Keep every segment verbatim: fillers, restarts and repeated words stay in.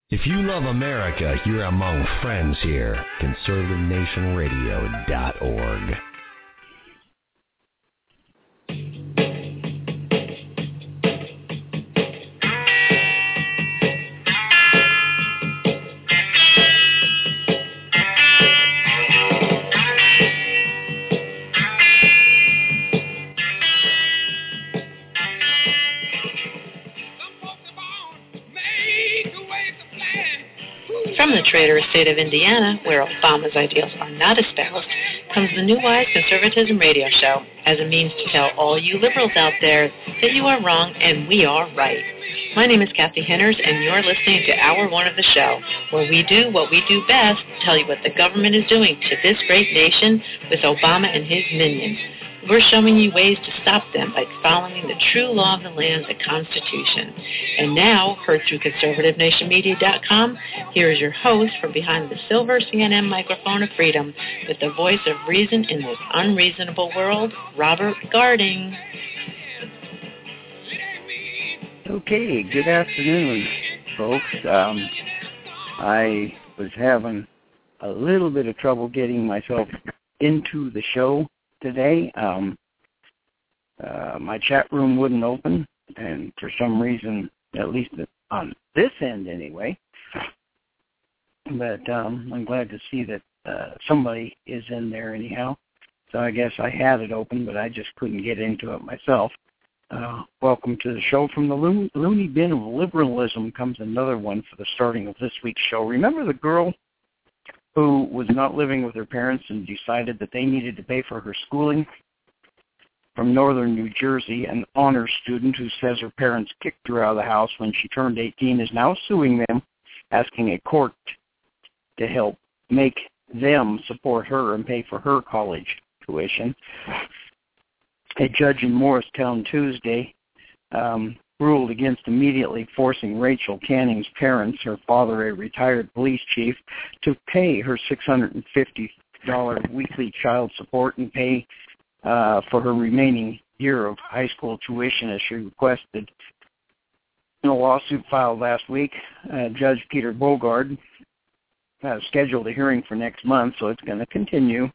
If you love America, you're among friends here. conservative nation radio dot org. From the traitorous state of Indiana, where Obama's ideals are not espoused, comes the New Wise Conservatism Radio Show as a means to tell all you liberals out there that you are wrong and we are right. My name is Kathy Henners, and you're listening to Hour One of the show, where we do what we do best, tell you what the government is doing to this great nation with Obama and his minions. We're showing you ways to stop them by following the true law of the land, the Constitution. And now, heard through conservative nation media dot com, here is your host from behind the silver C N N microphone of freedom with the voice of reason in this unreasonable world, Robert Garding. Okay, good afternoon, folks. Um, I was having a little bit of trouble getting myself into the show today. Um, uh, my chat room wouldn't open, and for some reason, at least on this end anyway, but um, I'm glad to see that uh, somebody is in there anyhow. So I guess I had it open, but I just couldn't get into it myself. Uh, welcome to the show. From the lo- loony bin of liberalism comes another one for the starting of this week's show. Remember the girl who was not living with her parents and decided that they needed to pay for her schooling? From northern New Jersey, an honor student who says her parents kicked her out of the house when she turned eighteen is now suing them, asking a court to help make them support her and pay for her college tuition. A judge in Morristown Tuesday um, ruled against immediately forcing Rachel Canning's parents, her father a retired police chief, to pay her six hundred fifty dollars weekly child support and pay uh, for her remaining year of high school tuition as she requested. In a lawsuit filed last week, uh, Judge Peter Bogard uh, scheduled a hearing for next month, so it's going to continue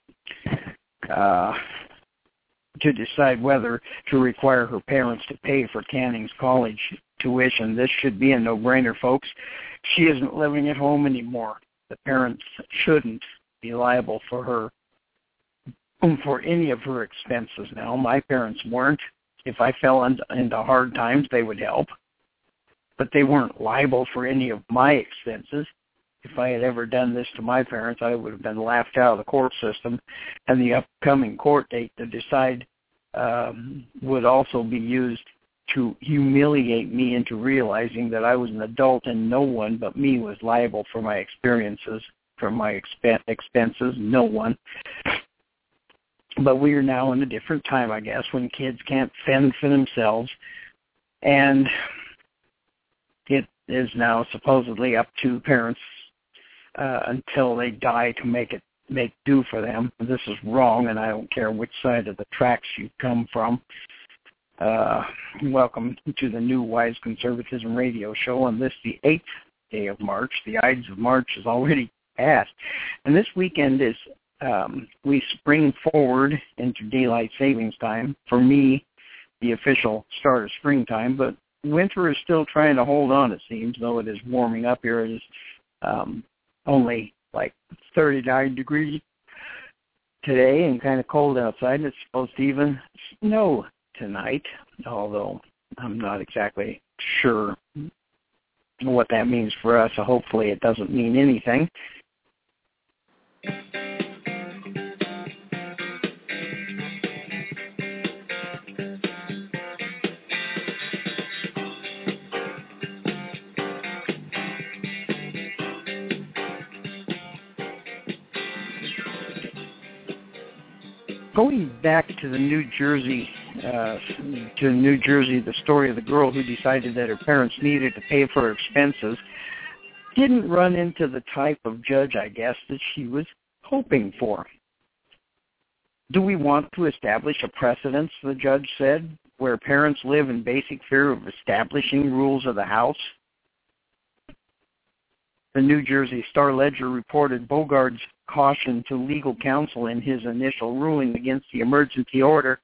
uh, to decide whether to require her parents to pay for Canning's college tuition. This should be a no-brainer, folks. She isn't living at home anymore. The parents shouldn't be liable for her, for any of her expenses now. My parents weren't. If I fell into hard times, they would help. But they weren't liable for any of my expenses. If I had ever done this to my parents, I would have been laughed out of the court system, and the upcoming court date to decide um, would also be used to humiliate me into realizing that I was an adult and no one but me was liable for my experiences, for my expen- expenses, no one. But we are now in a different time, I guess, when kids can't fend for themselves, and it is now supposedly up to parents Uh, until they die to make it make do for them. This is wrong, and I don't care which side of the tracks you come from. Uh, welcome to the New Wise Conservatism Radio Show on this, the eighth day of March. The Ides of March is already passed, and this weekend is um, we spring forward into daylight savings time. For me, the official start of springtime, but winter is still trying to hold on, it seems, though it is warming up here. It is um, only like thirty-nine degrees today and kind of cold outside. It's supposed to even snow tonight, although I'm not exactly sure what that means for us, so hopefully it doesn't mean anything. Going back to the New Jersey, uh, to New Jersey, the story of the girl who decided that her parents needed to pay for her expenses didn't run into the type of judge, I guess, that she was hoping for. Do we want to establish a precedence, the judge said, where parents live in basic fear of establishing rules of the house? The New Jersey Star-Ledger reported Bogart's caution to legal counsel in his initial ruling against the emergency order.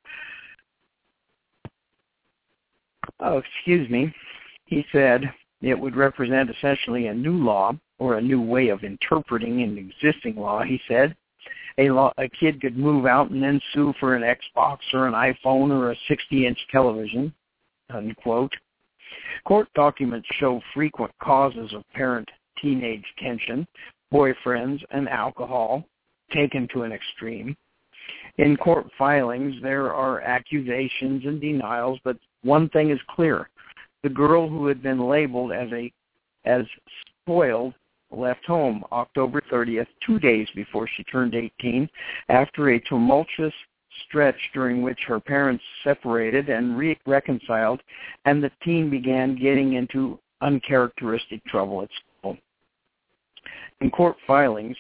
Oh, excuse me. He said it would represent essentially a new law or a new way of interpreting an existing law, he said. A, law, a kid could move out and then sue for an Xbox or an iPhone or a sixty-inch television, unquote. Court documents show frequent causes of parent-teenage tension, boyfriends, and alcohol taken to an extreme. In court filings, there are accusations and denials, but one thing is clear. The girl who had been labeled as a as spoiled left home October thirtieth, two days before she turned eighteen, after a tumultuous stretch during which her parents separated and re- reconciled, and the teen began getting into uncharacteristic trouble at school. In court filings,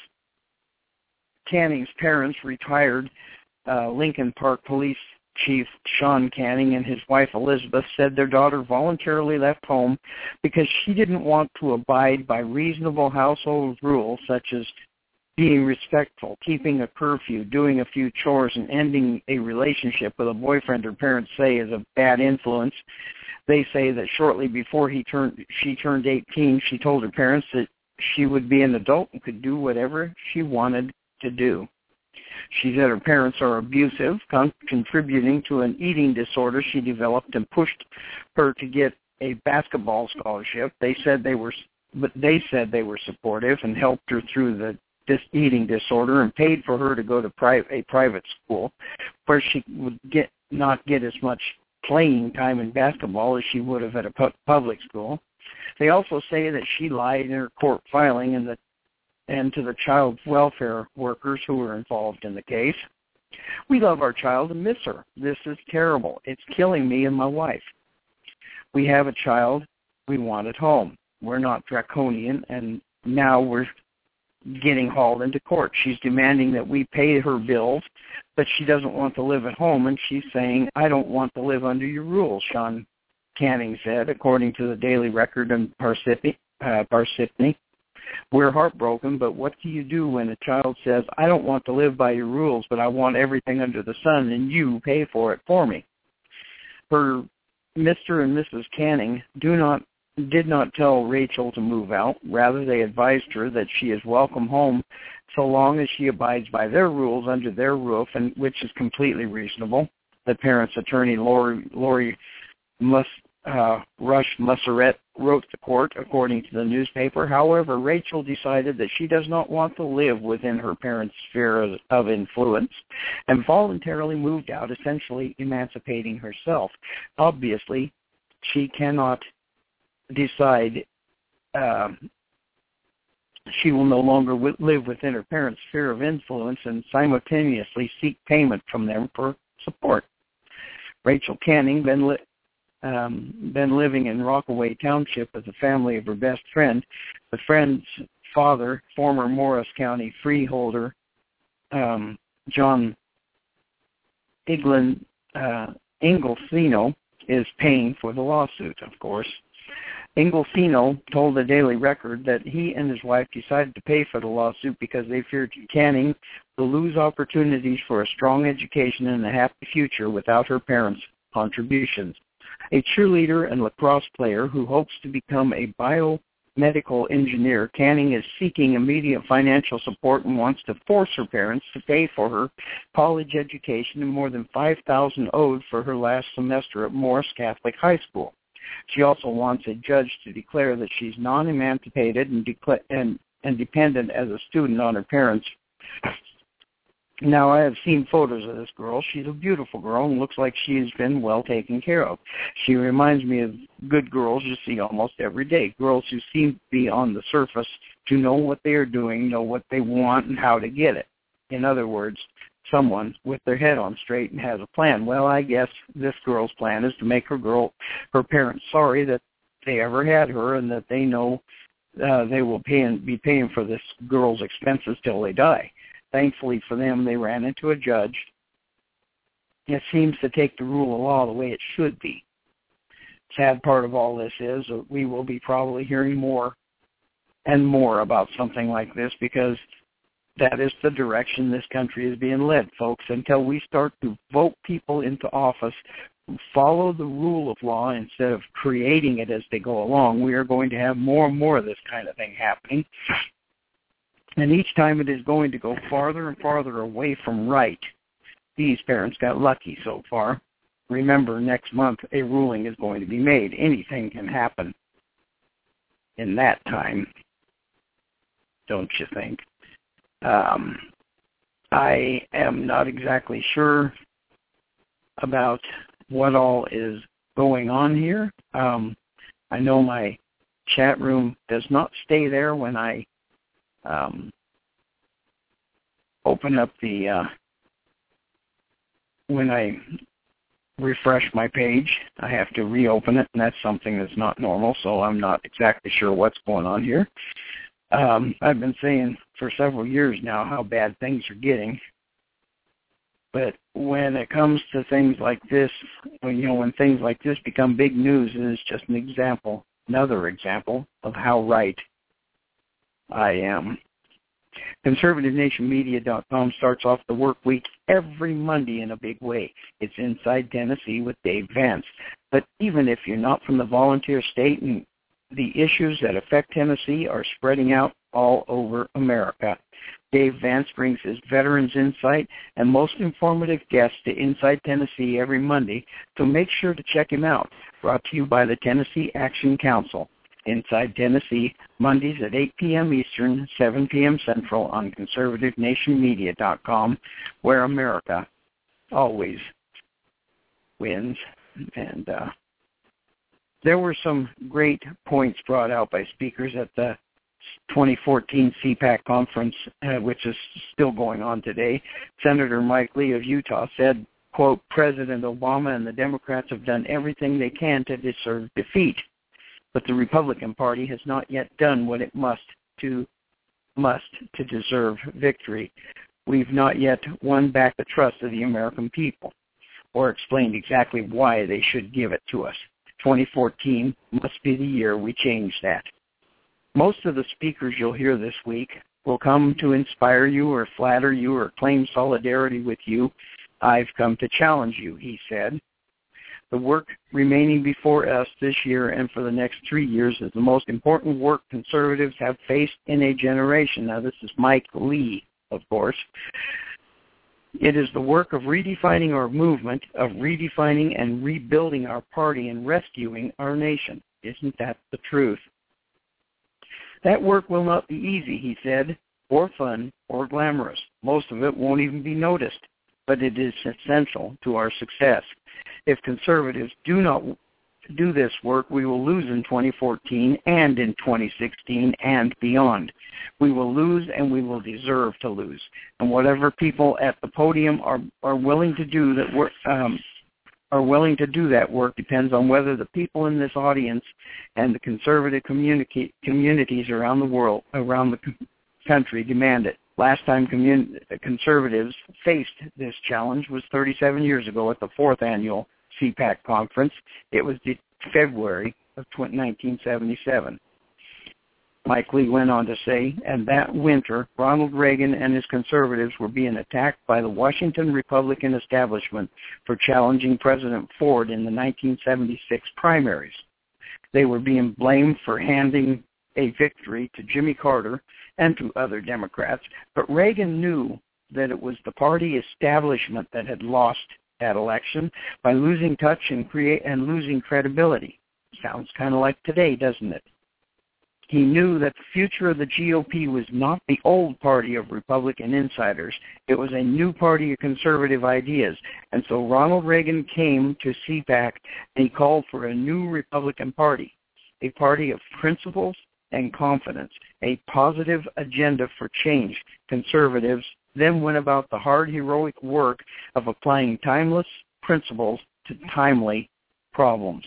Canning's parents, retired uh, Lincoln Park Police Chief Sean Canning and his wife Elizabeth, said their daughter voluntarily left home because she didn't want to abide by reasonable household rules such as being respectful, keeping a curfew, doing a few chores, and ending a relationship with a boyfriend her parents say is a bad influence. They say that shortly before he turned, she turned eighteen, she told her parents that she would be an adult and could do whatever she wanted to do. She said her parents are abusive, con- contributing to an eating disorder she developed and pushed her to get a basketball scholarship. They said they were, but they said they were supportive and helped her through the this eating disorder and paid for her to go to pri- a private school where she would get not get as much playing time in basketball as she would have at a pu- public school. They also say that she lied in her court filing and that and to the child welfare workers who were involved in the case. We love our child and miss her. This is terrible. It's killing me and my wife. We have a child we want at home. We're not draconian, and now we're getting hauled into court. She's demanding that we pay her bills, but she doesn't want to live at home, and she's saying, I don't want to live under your rules, Sean Canning said, according to the Daily Record in Parsippany. Uh, Parsippany. We're heartbroken, but what do you do when a child says, I don't want to live by your rules, but I want everything under the sun, and you pay for it for me? Her Mister and Missus Canning do not did not tell Rachel to move out. Rather, they advised her that she is welcome home so long as she abides by their rules under their roof, and which is completely reasonable. The parents' attorney, Lori, Lori Mus, uh, Rush Musseret, wrote the court, according to the newspaper. However, Rachel decided that she does not want to live within her parents' sphere of, of influence and voluntarily moved out, essentially emancipating herself. Obviously, she cannot decide um, she will no longer w- live within her parents' sphere of influence and simultaneously seek payment from them for support. Rachel Canning, been, li- um, been living in Rockaway Township with the family of her best friend. The friend's father, former Morris County freeholder um, John Iglin, uh, Ingolfino, is paying for the lawsuit, of course. Ingolfino told the Daily Record that he and his wife decided to pay for the lawsuit because they feared Canning will lose opportunities for a strong education and a happy future without her parents' contributions. A cheerleader and lacrosse player who hopes to become a biomedical engineer, Canning is seeking immediate financial support and wants to force her parents to pay for her college education and more than five thousand dollars owed for her last semester at Morris Catholic High School. She also wants a judge to declare that she's non-emancipated and, decla- and, and dependent as a student on her parents. Now, I have seen photos of this girl. She's a beautiful girl and looks like she's been well taken care of. She reminds me of good girls you see almost every day, girls who seem to be on the surface, to know what they are doing, know what they want, and how to get it. In other words, someone with their head on straight and has a plan. Well, I guess this girl's plan is to make her girl, her parents sorry that they ever had her and that they know uh, they will pay and be paying for this girl's expenses till they die. Thankfully for them, they ran into a judge. It seems to take the rule of law the way it should be. Sad part of all this is that we will be probably hearing more and more about something like this, because that is the direction this country is being led, folks. Until we start to vote people into office who follow the rule of law instead of creating it as they go along, we are going to have more and more of this kind of thing happening. And each time it is going to go farther and farther away from right. These parents got lucky so far. Remember, next month a ruling is going to be made. Anything can happen in that time, don't you think? Um, I am not exactly sure about what all is going on here. Um, I know my chat room does not stay there when I um, open up the, uh, when I refresh my page. I have to reopen it, and that's something that's not normal, so I'm not exactly sure what's going on here. Um, I've been saying for several years now how bad things are getting. But when it comes to things like this, when, you know, when things like this become big news, it is just an example, another example of how right I am. Conservative Nation Media dot com starts off the work week every Monday in a big way. It's Inside Tennessee with Dave Vance. But even if you're not from the volunteer state, and the issues that affect Tennessee are spreading out all over America. Dave Vance brings his veterans insight and most informative guests to Inside Tennessee every Monday, so make sure to check him out. Brought to you by the Tennessee Action Council. Inside Tennessee, Mondays at eight p.m. Eastern, seven p.m. Central on Conservative Nation Media dot com, where America always wins. And uh, there were some great points brought out by speakers at the twenty fourteen C PAC conference, uh, which is still going on today. Senator Mike Lee of Utah said, quote, President Obama and the Democrats have done everything they can to deserve defeat, but the Republican Party has not yet done what it must to must to deserve victory. We've not yet won back the trust of the American people or explained exactly why they should give it to us. twenty fourteen must be the year we change that. Most of the speakers you'll hear this week will come to inspire you or flatter you or claim solidarity with you. I've come to challenge you, he said. The work remaining before us this year and for the next three years is the most important work conservatives have faced in a generation. Now, this is Mike Lee, of course. It is the work of redefining our movement, of redefining and rebuilding our party and rescuing our nation. Isn't that the truth? That work will not be easy, he said, or fun, or glamorous. Most of it won't even be noticed, but it is essential to our success. If conservatives do not do this work, we will lose in twenty fourteen and in twenty sixteen and beyond. We will lose and we will deserve to lose. And whatever people at the podium are, are willing to do that work, um, are willing to do that work depends on whether the people in this audience and the conservative community, communities around the world, around the country demand it. Last time commun- conservatives faced this challenge was thirty-seven years ago at the fourth annual C PAC conference. It was de- February of nineteen seventy-seven. Mike Lee went on to say, and that winter, Ronald Reagan and his conservatives were being attacked by the Washington Republican establishment for challenging President Ford in the nineteen seventy-six primaries. They were being blamed for handing a victory to Jimmy Carter and to other Democrats, but Reagan knew that it was the party establishment that had lost that election by losing touch and create and losing credibility. Sounds kind of like today, doesn't it? He knew that the future of the G O P was not the old party of Republican insiders. It was a new party of conservative ideas. And so Ronald Reagan came to C PAC and he called for a new Republican Party, a party of principles and confidence, a positive agenda for change. Conservatives then went about the hard, heroic work of applying timeless principles to timely problems.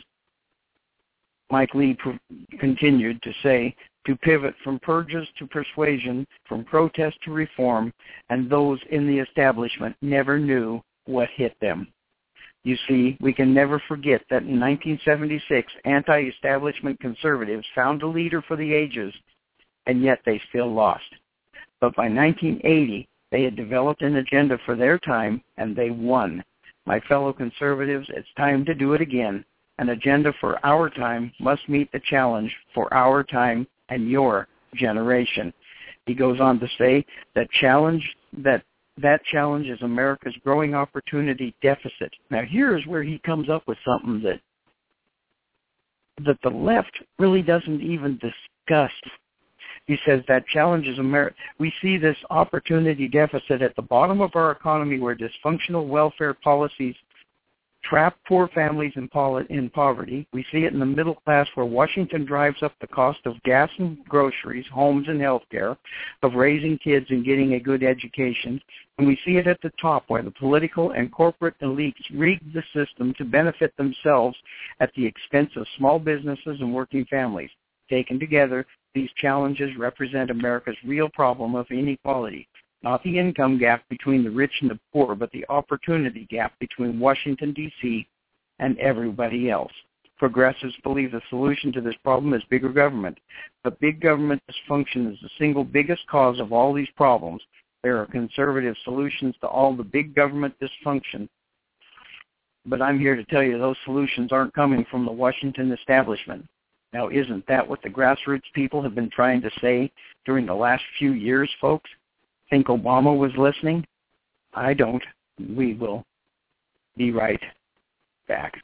Mike Lee pr- continued to say, to pivot from purges to persuasion, from protest to reform, and those in the establishment never knew what hit them. You see, we can never forget that in nineteen seventy-six, anti-establishment conservatives found a leader for the ages and yet they still lost. But by nineteen eighty, they had developed an agenda for their time, and they won. My fellow conservatives, it's time to do it again. An agenda for our time must meet the challenge for our time and your generation. He goes on to say that challenge that that challenge is America's growing opportunity deficit. Now here's where he comes up with something that that the left really doesn't even discuss. He says that challenges America. We see this opportunity deficit at the bottom of our economy where dysfunctional welfare policies trap poor families in, poli- in poverty. We see it in the middle class where Washington drives up the cost of gas and groceries, homes and health care, of raising kids and getting a good education. And we see it at the top where the political and corporate elites rig the system to benefit themselves at the expense of small businesses and working families. Taken together, these challenges represent America's real problem of inequality. Not the income gap between the rich and the poor, but the opportunity gap between Washington, D C and everybody else. Progressives believe the solution to this problem is bigger government. But big government dysfunction is the single biggest cause of all these problems. There are conservative solutions to all the big government dysfunction. But I'm here to tell you those solutions aren't coming from the Washington establishment. Now, isn't that what the grassroots people have been trying to say during the last few years, folks? Think Obama was listening? I don't. We will be right back.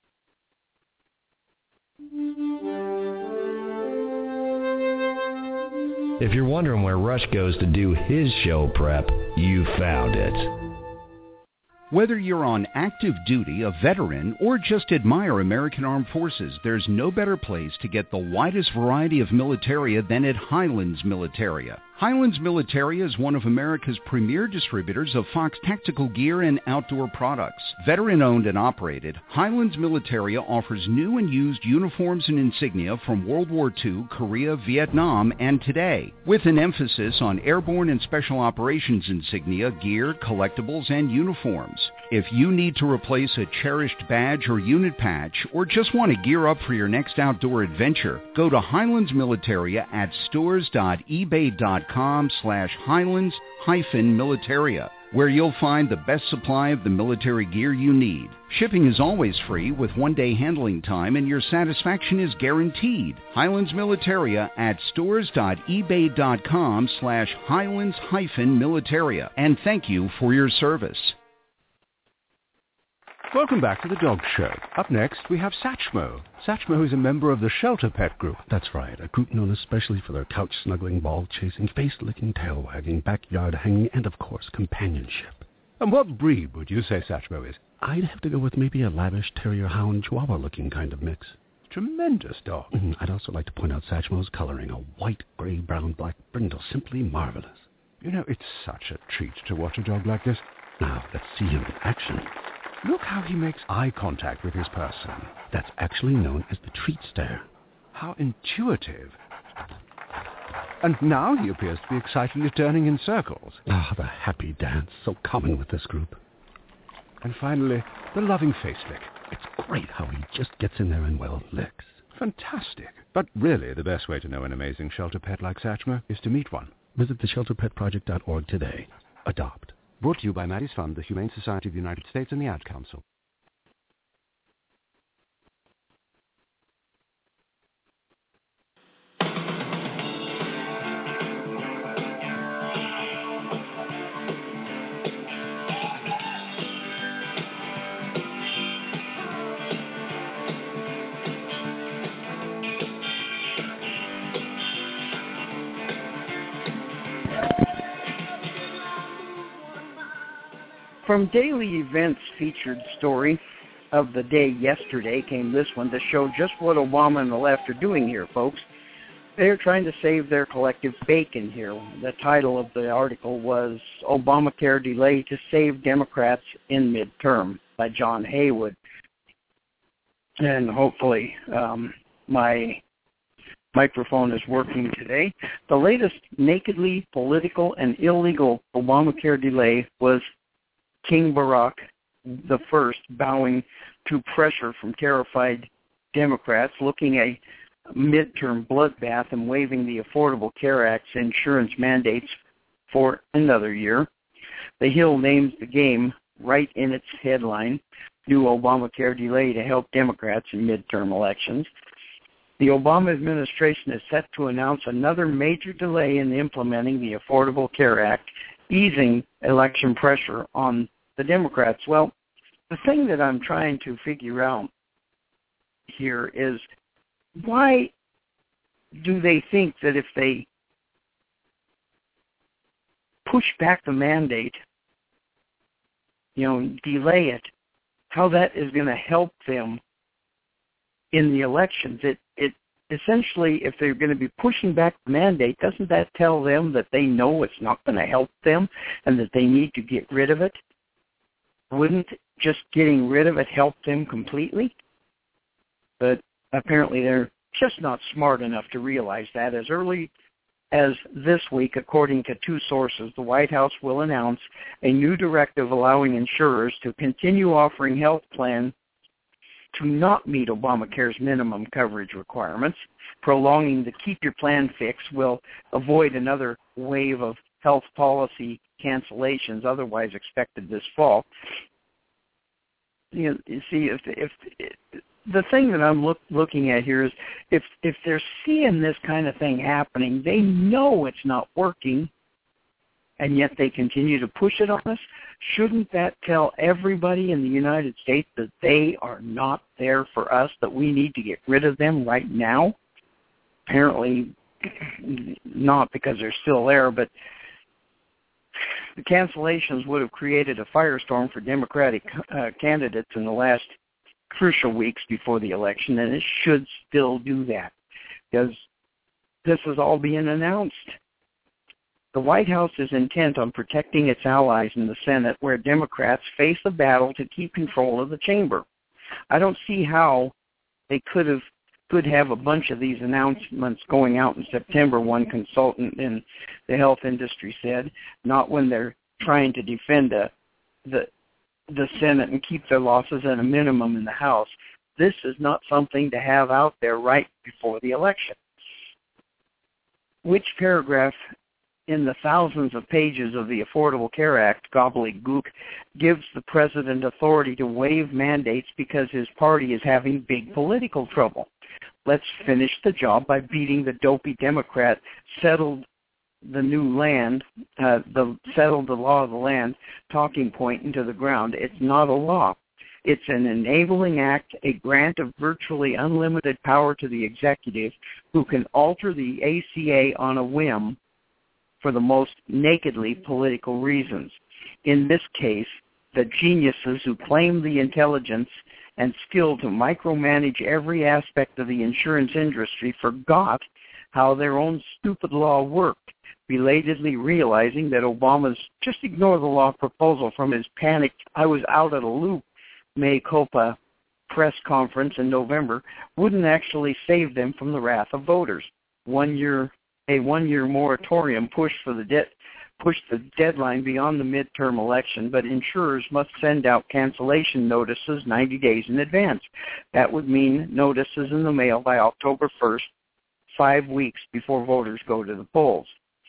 If you're wondering where Rush goes to do his show prep, you found it. Whether you're on active duty, a veteran, or just admire American Armed Forces, there's no better place to get the widest variety of militaria than at Highlands Militaria. Highlands Militaria is one of America's premier distributors of Fox tactical gear and outdoor products. Veteran-owned and operated, Highlands Militaria offers new and used uniforms and insignia from World War Two, Korea, Vietnam, and today, with an emphasis on airborne and special operations insignia, gear, collectibles, and uniforms. If you need to replace a cherished badge or unit patch, or just want to gear up for your next outdoor adventure, go to Highlands Militaria at stores.ebay.com slash Highlands hyphen Militaria, where you'll find the best supply of the military gear you need. Shipping is always free with one-day handling time, and your satisfaction is guaranteed. Highlands Militaria at stores.ebay.com slash Highlands hyphen Militaria, and thank you for your service. Welcome back to the Dog Show. Up next, we have Satchmo. Satchmo is a member of the Shelter Pet Group. That's right, a group known especially for their couch-snuggling, ball-chasing, face-licking, tail-wagging, backyard-hanging, and, of course, companionship. And what breed would you say Satchmo is? I'd have to go with maybe a lavish terrier-hound, chihuahua-looking kind of mix. Tremendous dog. Mm-hmm. I'd also like to point out Satchmo's coloring, a white, gray, brown, black brindle, simply marvelous. You know, it's such a treat to watch a dog like this. Now, let's see him in action. Look how he makes eye contact with his person. That's actually known as the treat stare. How intuitive. And now he appears to be excitedly turning in circles. Ah, the happy dance, so common with this group. And finally, the loving face lick. It's great how he just gets in there and, well, licks. Fantastic. But really, the best way to know an amazing shelter pet like Satchmo is to meet one. Visit the shelter pet project dot org today. Adopt. Brought to you by Maddie's Fund, the Humane Society of the United States, and the Ad Council. From Daily Events featured story of the day yesterday came this one to show just what Obama and the left are doing here, folks. They're trying to save their collective bacon here. The title of the article was Obamacare Delay to Save Democrats in Midterm by John Haywood. And hopefully um, my microphone is working today. The latest nakedly political and illegal Obamacare delay was King Barack the First bowing to pressure from terrified Democrats looking a midterm bloodbath and waiving the Affordable Care Act's insurance mandates for another year. The Hill names the game right in its headline, New Obamacare Delay to Help Democrats in Midterm Elections. The Obama administration is set to announce another major delay in implementing the Affordable Care Act, easing election pressure on the Democrats. Well, the thing that I'm trying to figure out here is, why do they think that if they push back the mandate, you know, delay it, how that is going to help them in the elections? It, it essentially, if they're going to be pushing back the mandate, doesn't that tell them that they know it's not going to help them and that they need to get rid of it? Wouldn't just getting rid of it help them completely? But apparently they're just not smart enough to realize that. As early as this week, according to two sources, the White House will announce a new directive allowing insurers to continue offering health plans to not meet Obamacare's minimum coverage requirements. Prolonging the Keep Your Plan fix will avoid another wave of health policy cancellations otherwise expected this fall. You know, you see, if, if, if the thing that I'm look, looking at here is if if they're seeing this kind of thing happening, they know it's not working, and yet they continue to push it on us. Shouldn't that tell everybody in the United States that they are not there for us, that we need to get rid of them right now? Apparently not, because they're still there, but the cancellations would have created a firestorm for Democratic uh, candidates in the last crucial weeks before the election, and it should still do that, because this is all being announced. The White House is intent on protecting its allies in the Senate, where Democrats face a battle to keep control of the chamber. I don't see how they could have could have a bunch of these announcements going out in September, one consultant in the health industry said, not when they're trying to defend a, the the Senate and keep their losses at a minimum in the House. This is not something to have out there right before the election. Which paragraph in the thousands of pages of the Affordable Care Act gobbledygook gives the president authority to waive mandates because his party is having big political trouble? Let's finish the job by beating the dopey Democrat settled the new land, uh, the settled the law of the land talking point into the ground. It's not a law. It's an enabling act, a grant of virtually unlimited power to the executive, who can alter the A C A on a whim for the most nakedly political reasons. In this case, the geniuses who claim the intelligence and skill to micromanage every aspect of the insurance industry forgot how their own stupid law worked, belatedly realizing that Obama's just ignore the law proposal from his panicked, I was out of the loop, mea culpa press conference in November wouldn't actually save them from the wrath of voters. One year, a one-year moratorium pushed for the debt, pushed the deadline beyond the midterm election, but insurers must send out cancellation notices ninety days in advance. That would mean notices in the mail by October first, five weeks before voters go to the polls.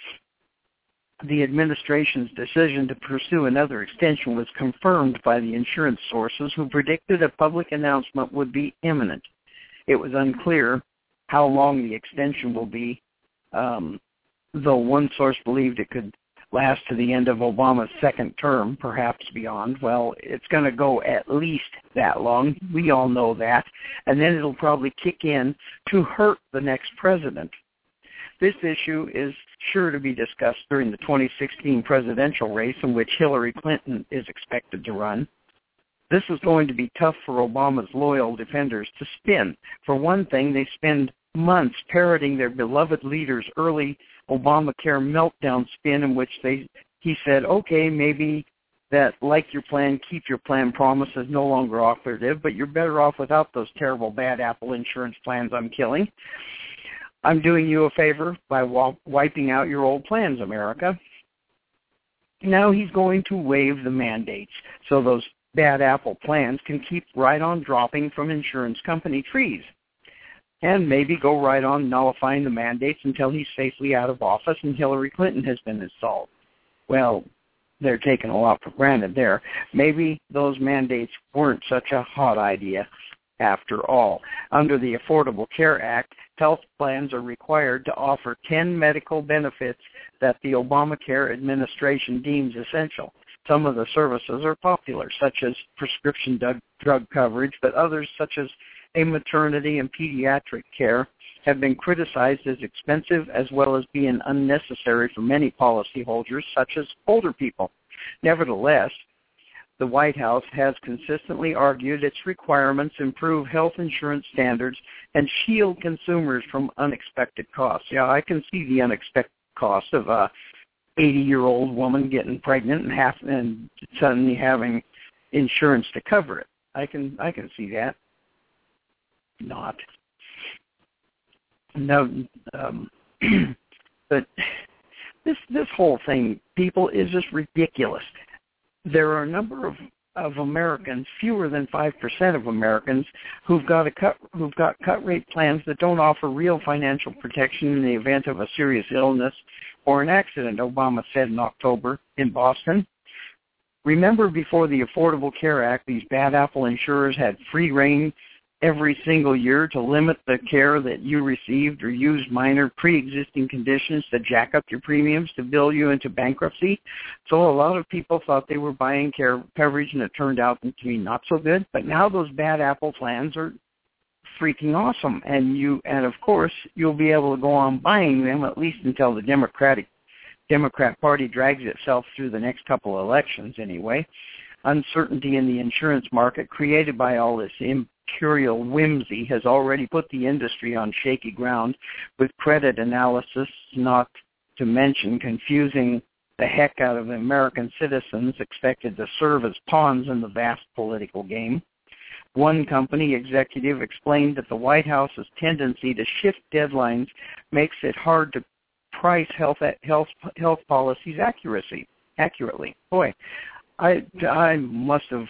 The administration's decision to pursue another extension was confirmed by the insurance sources, who predicted a public announcement would be imminent. It was unclear how long the extension will be, um, though one source believed it could last to the end of Obama's second term, perhaps beyond. Well, it's going to go at least that long. We all know that. And then it'll probably kick in to hurt the next president. This issue is sure to be discussed during the twenty sixteen presidential race, in which Hillary Clinton is expected to run. This is going to be tough for Obama's loyal defenders to spin. For one thing, they spend months parroting their beloved leader's early Obamacare meltdown spin, in which they he said, okay, maybe that like your plan, keep your plan promise is no longer operative, but you're better off without those terrible bad apple insurance plans I'm killing. I'm doing you a favor by wa- wiping out your old plans, America. Now he's going to waive the mandates so those bad apple plans can keep right on dropping from insurance company trees. and maybe go right on nullifying the mandates until he's safely out of office and Hillary Clinton has been installed. Well, they're taking a lot for granted there. Maybe those mandates weren't such a hot idea after all. Under the Affordable Care Act, health plans are required to offer ten medical benefits that the Obamacare administration deems essential. Some of the services are popular, such as prescription drug, drug coverage, but others, such as a maternity and pediatric care, have been criticized as expensive as well as being unnecessary for many policyholders, such as older people. Nevertheless, the White House has consistently argued its requirements improve health insurance standards and shield consumers from unexpected costs. Yeah, I can see the unexpected cost of a eighty-year-old woman getting pregnant and half and suddenly having insurance to cover it. I can I can see that. Not. No, um, but this this whole thing, people, is just ridiculous. There are a number of, of Americans, fewer than five percent of Americans, who've got a cut who've got cut rate plans that don't offer real financial protection in the event of a serious illness or an accident, Obama said in October in Boston. Remember, before the Affordable Care Act, these bad apple insurers had free rein every single year to limit the care that you received or used minor pre-existing conditions to jack up your premiums to bill you into bankruptcy. So a lot of people thought they were buying care coverage, and it turned out to be not so good. But now those bad apple plans are freaking awesome, and you and of course you'll be able to go on buying them at least until the Democratic Democrat Party drags itself through the next couple of elections anyway. Uncertainty in the insurance market created by all this imperial whimsy has already put the industry on shaky ground, with credit analysis, not to mention confusing the heck out of American citizens expected to serve as pawns in the vast political game. One company executive explained that the White House's tendency to shift deadlines makes it hard to price health health health policies accuracy accurately. Boy, I I must have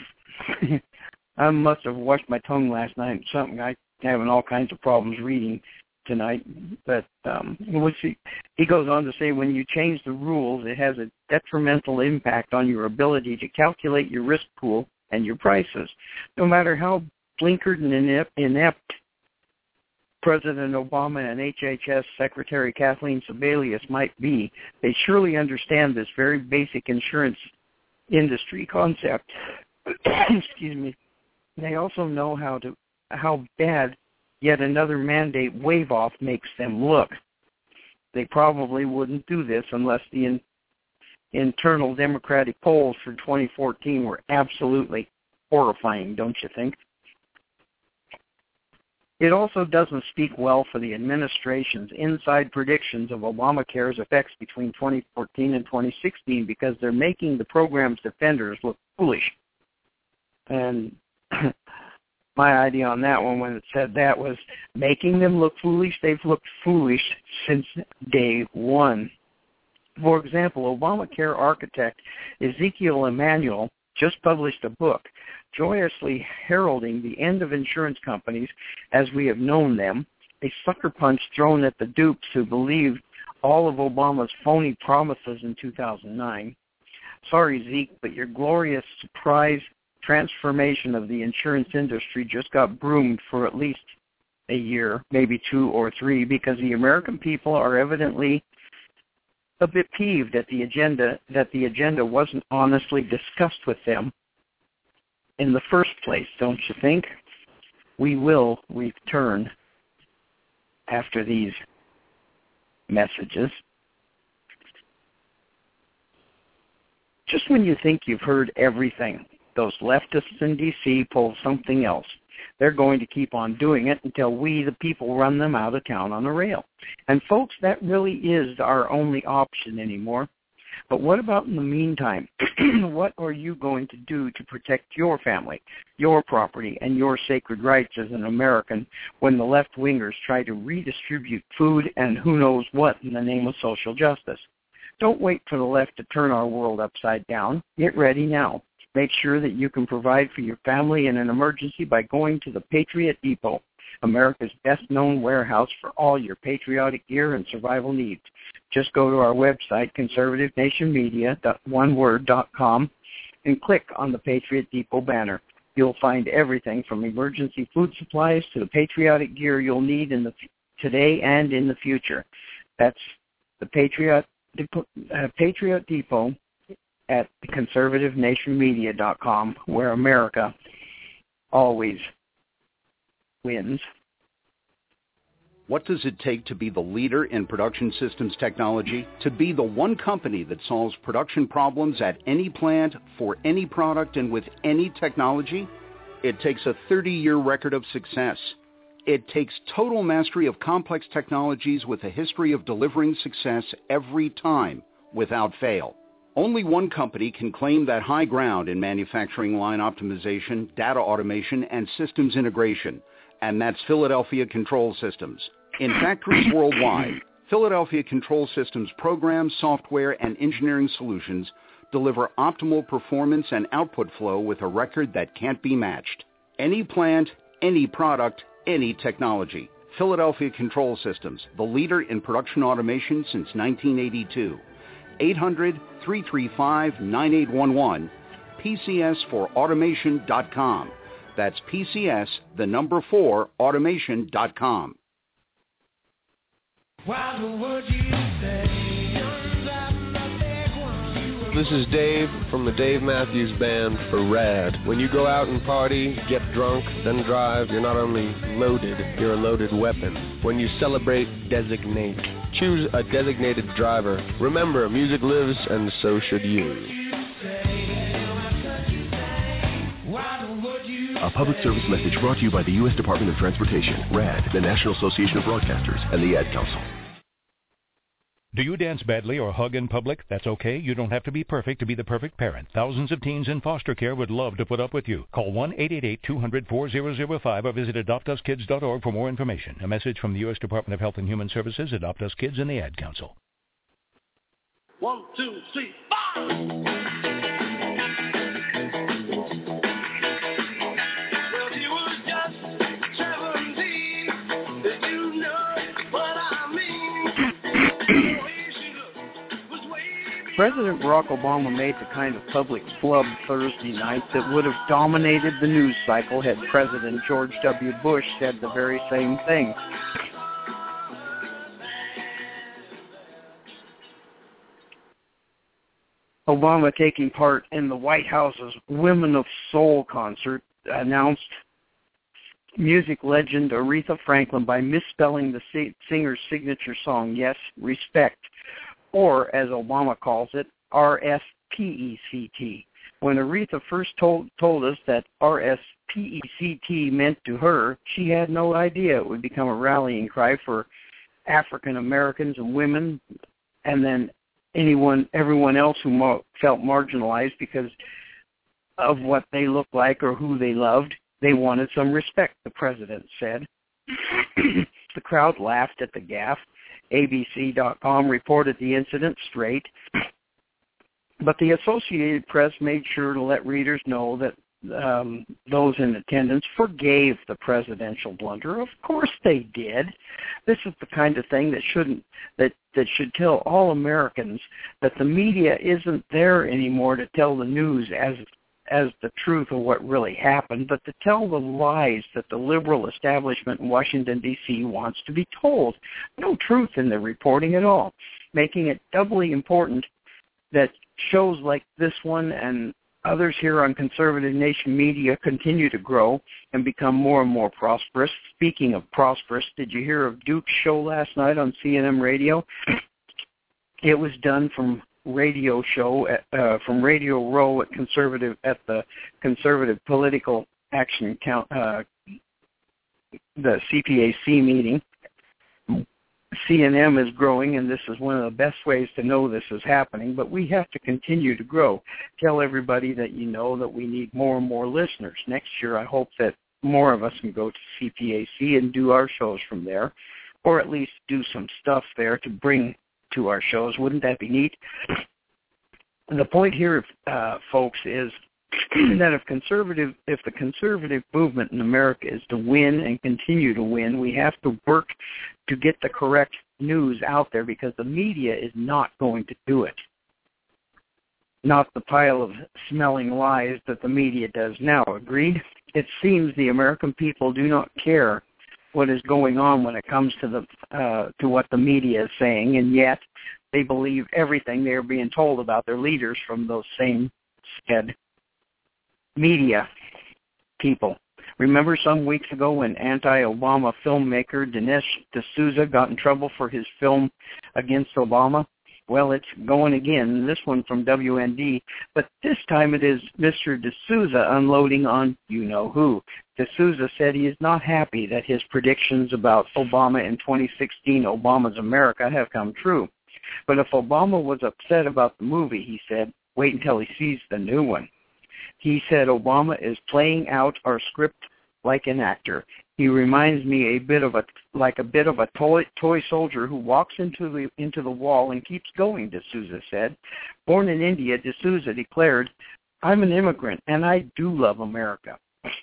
I must have washed my tongue last night. Something I having all kinds of problems reading tonight. But um, he, he goes on to say, when you change the rules, it has a detrimental impact on your ability to calculate your risk pool and your prices. No matter how blinkered and inept, inept President Obama and H H S Secretary Kathleen Sebelius might be, they surely understand this very basic insurance industry concept. Excuse me. They also know how to how bad yet another mandate wave-off makes them look. They probably wouldn't do this unless the in, internal Democratic polls for twenty fourteen were absolutely horrifying, don't you think? It also doesn't speak well for the administration's inside predictions of Obamacare's effects between twenty fourteen and twenty sixteen, because they're making the program's defenders look foolish. And my idea on that one, when it said that, was making them look foolish. They've looked foolish since day one. For example, Obamacare architect Ezekiel Emanuel just published a book joyously heralding the end of insurance companies as we have known them, a sucker punch thrown at the dupes who believed all of Obama's phony promises in two thousand nine. Sorry, Zeke, but your glorious surprise transformation of the insurance industry just got broomed for at least a year, maybe two or three, because the American people are evidently a bit peeved at the agenda, that the agenda wasn't honestly discussed with them in the first place, don't you think? We will return after these messages. Just when you think you've heard everything, those leftists in D C pull something else. They're going to keep on doing it until we, the people, run them out of town on a rail. And folks, that really is our only option anymore. But what about in the meantime? What are you going to do to protect your family, your property, and your sacred rights as an American when the left-wingers try to redistribute food and who knows what in the name of social justice? Don't wait for the left to turn our world upside down. Get ready now. Make sure that you can provide for your family in an emergency by going to the Patriot Depot. America's best-known warehouse for all your patriotic gear and survival needs. Just go to our website, conservative nation media, one word, dot com, and click on the Patriot Depot banner. You'll find everything from emergency food supplies to the patriotic gear you'll need in the today and in the future. That's the Patriot Depot, uh, Patriot Depot at conservative nation media dot com, where America always wins. What does it take to be the leader in production systems technology? To be the one company that solves production problems at any plant, for any product, and with any technology? It takes a thirty-year record of success. It takes total mastery of complex technologies with a history of delivering success every time, without fail. Only one company can claim that high ground in manufacturing line optimization, data automation, and systems integration, and that's Philadelphia Control Systems. In factories worldwide, Philadelphia Control Systems programs, software, and engineering solutions deliver optimal performance and output flow with a record that can't be matched. Any plant, any product, any technology. Philadelphia Control Systems, the leader in production automation since nineteen eighty-two. eight hundred, three three five, nine eight one one, P C S for automation dot com. That's P C S, the number four, automation dot com. This is Dave from the Dave Matthews Band for RAD. When you go out and party, get drunk, then drive, you're not only loaded, you're a loaded weapon. When you celebrate, designate. Choose a designated driver. Remember, music lives, and so should you. A public service message brought to you by the U S Department of Transportation, RAD, the National Association of Broadcasters, and the Ad Council. Do you dance badly or hug in public? That's okay. You don't have to be perfect to be the perfect parent. Thousands of teens in foster care would love to put up with you. Call one eight eight eight, two hundred, four thousand five or visit adopt us kids dot org for more information. A message from the U S Department of Health and Human Services, Adopt Us Kids, and the Ad Council. One, two, three, five! President Barack Obama made the kind of public flub Thursday night that would have dominated the news cycle had President George W. Bush said the very same thing. Obama, taking part in the White House's Women of Soul concert, announced music legend Aretha Franklin by misspelling the singer's signature song, Yes, Respect, or, as Obama calls it, R S P E C T. When Aretha first told, told us that R S P E C T meant to her, she had no idea it would become a rallying cry for African Americans and women, and then anyone, everyone else who mo- felt marginalized because of what they looked like or who they loved. They wanted some respect, the president said. The crowd laughed at the gaffe. A B C dot com reported the incident straight, but the Associated Press made sure to let readers know that um, those in attendance forgave the presidential blunder. Of course they did. This is the kind of thing that shouldn't that, that should tell all Americans that the media isn't there anymore to tell the news as as the truth of what really happened, but to tell the lies that the liberal establishment in Washington, D C wants to be told. No truth in the reporting at all, making it doubly important that shows like this one and others here on Conservative Nation Media continue to grow and become more and more prosperous. Speaking of prosperous, did you hear of Duke's show last night on C N M Radio? It was done from radio show at, uh, from Radio Row at conservative at the Conservative Political Action Count, uh, the C P A C meeting. C N M is growing, and this is one of the best ways to know this is happening, but we have to continue to grow. Tell everybody that you know that we need more and more listeners. Next year, I hope that more of us can go to C P A C and do our shows from there, or at least do some stuff there to bring to our shows. Wouldn't that be neat? The point here, uh, folks, is that if conservative, if the conservative movement in America is to win and continue to win, we have to work to get the correct news out there because the media is not going to do it. Not the pile of smelling lies that the media does now. Agreed? It seems the American people do not care what is going on when it comes to the uh, to what the media is saying, and yet they believe everything they are being told about their leaders from those same said media people. Remember some weeks ago when anti-Obama filmmaker Dinesh D'Souza got in trouble for his film against Obama? Well, it's going again, this one from W N D, but this time it is Mister D'Souza unloading on you-know-who. D'Souza said he is not happy that his predictions about Obama in twenty sixteen, Obama's America, have come true. But if Obama was upset about the movie, he said, wait until he sees the new one. He said Obama is playing out our script like an actor. He reminds me a bit of a like a bit of a toy, toy soldier who walks into the into the wall and keeps going, D'Souza said. Born in India, D'Souza declared, I'm an immigrant and I do love America.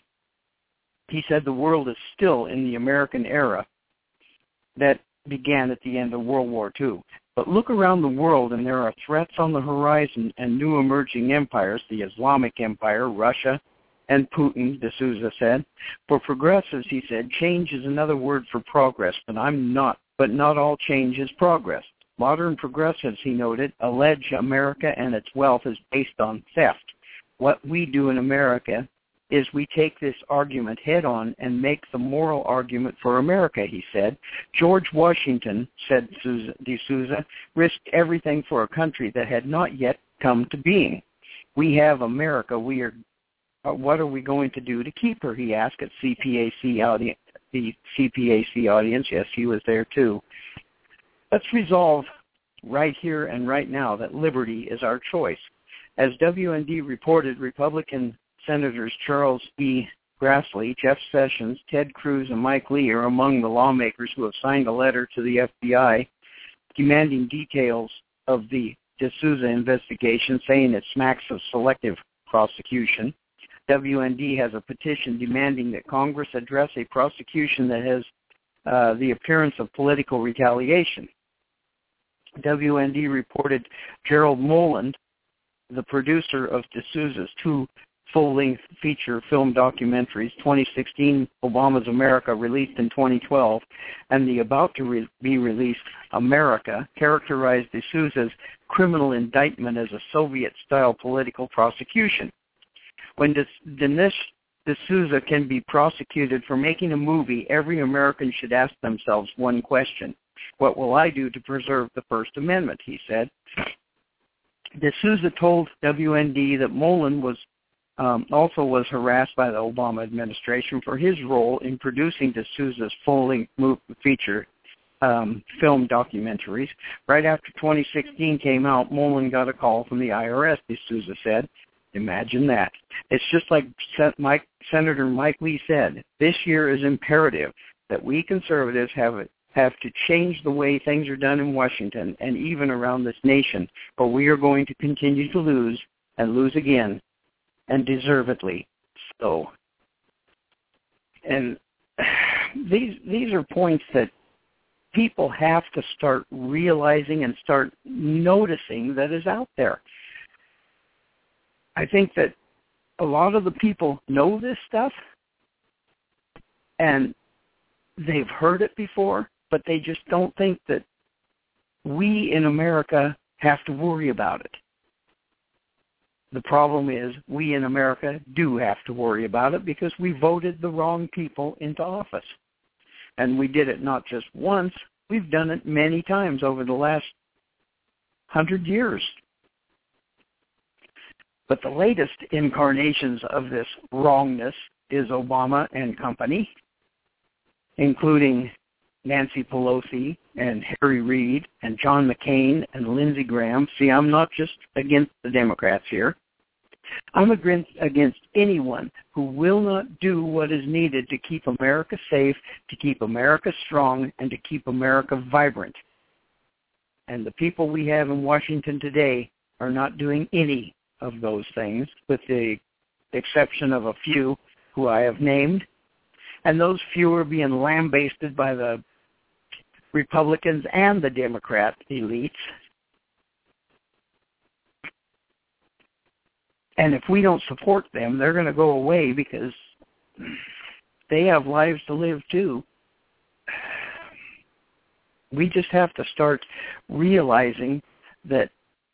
He said the world is still in the American era that began at the end of World War Two. But look around the world and there are threats on the horizon and new emerging empires, the Islamic Empire, Russia, and Putin, D'Souza said. For progressives, he said, change is another word for progress, but I'm not, but not all change is progress. Modern progressives, he noted, allege America and its wealth is based on theft. What we do in America is we take this argument head on and make the moral argument for America, he said. George Washington, said D'Souza, risked everything for a country that had not yet come to being. We have America. We are. Uh, what are we going to do to keep her? He asked at C P A C audience. The C P A C audience. Yes, he was there too. Let's resolve right here and right now that liberty is our choice. As W N D reported, Republican Senators Charles E. Grassley, Jeff Sessions, Ted Cruz, and Mike Lee are among the lawmakers who have signed a letter to the F B I demanding details of the D'Souza investigation, saying it smacks of selective prosecution. W N D has a petition demanding that Congress address a prosecution that has uh, the appearance of political retaliation. W N D reported Gerald Moland, the producer of D'Souza's two full-length feature film documentaries, twenty sixteen Obama's America, released in twenty twelve, and the about-to-be-released America, characterized D'Souza's criminal indictment as a Soviet-style political prosecution. When Dinesh D'Souza can be prosecuted for making a movie, every American should ask themselves one question. What will I do to preserve the First Amendment, he said. D'Souza told W N D that Moland was Um, also was harassed by the Obama administration for his role in producing D'Souza's full-length feature um, film documentaries. Right after twenty sixteen came out, Moland got a call from the I R S, D'Souza said. Imagine that. It's just like Mike, Senator Mike Lee said, this year is imperative that we conservatives have it, have to change the way things are done in Washington and even around this nation, or we are going to continue to lose and lose again, and deservedly so. And these these are points that people have to start realizing and start noticing that is out there. I think that a lot of the people know this stuff, and they've heard it before, but they just don't think that we in America have to worry about it. The problem is we in America do have to worry about it because we voted the wrong people into office. And we did it not just once, we've done it many times over the last hundred years. But the latest incarnations of this wrongness is Obama and company, including Nancy Pelosi and Harry Reid and John McCain and Lindsey Graham. See, I'm not just against the Democrats here. I'm against, against anyone who will not do what is needed to keep America safe, to keep America strong, and to keep America vibrant. And the people we have in Washington today are not doing any of those things, with the exception of a few who I have named. And those few are being lambasted by the Republicans and the Democrat elites. And if we don't support them, they're going to go away because they have lives to live too. We just have to start realizing that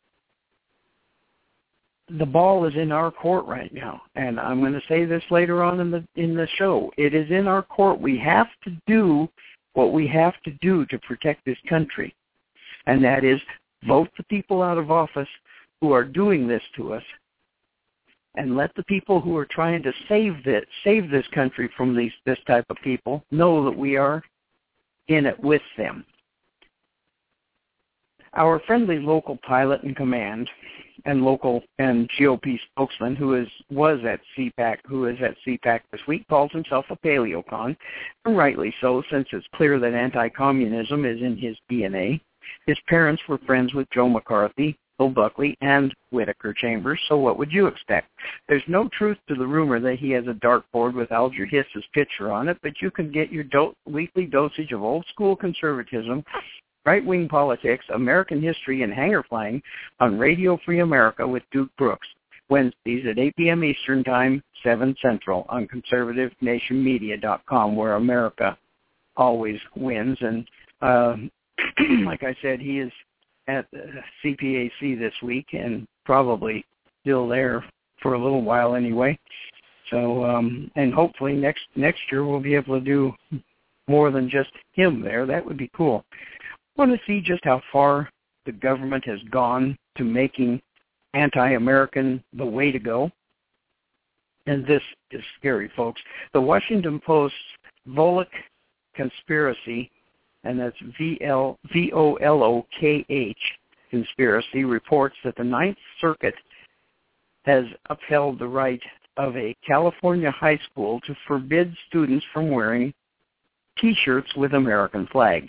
the ball is in our court right now. And I'm going to say this later on in the in the show. It is in our court. We have to do what we have to do to protect this country. And that is vote the people out of office who are doing this to us, and let the people who are trying to save this, save this country from these this type of people know that we are in it with them. Our friendly local pilot in command and local and G O P spokesman who is was at C PAC, who is at C PAC this week, calls himself a paleocon, and rightly so, since it's clear that anti-communism is in his D N A. His parents were friends with Joe McCarthy, Bill Buckley, and Whittaker Chambers, so what would you expect? There's no truth to the rumor that he has a dartboard with Alger Hiss's picture on it, but you can get your do- weekly dosage of old-school conservatism, right-wing politics, American history, and hanger flying on Radio Free America with Duke Brooks, Wednesdays at eight p.m. Eastern Time, seven Central, on conservative nation media dot com, where America always wins. And uh, like I said, he is at the C P A C this week and probably still there for a little while anyway. So, um, and hopefully next next year we'll be able to do more than just him there. That would be cool. I want to see just how far the government has gone to making anti-American the way to go. And this is scary, folks. The Washington Post's Volokh conspiracy, and that's V L V O L O K H conspiracy, reports that the Ninth Circuit has upheld the right of a California high school to forbid students from wearing T-shirts with American flags.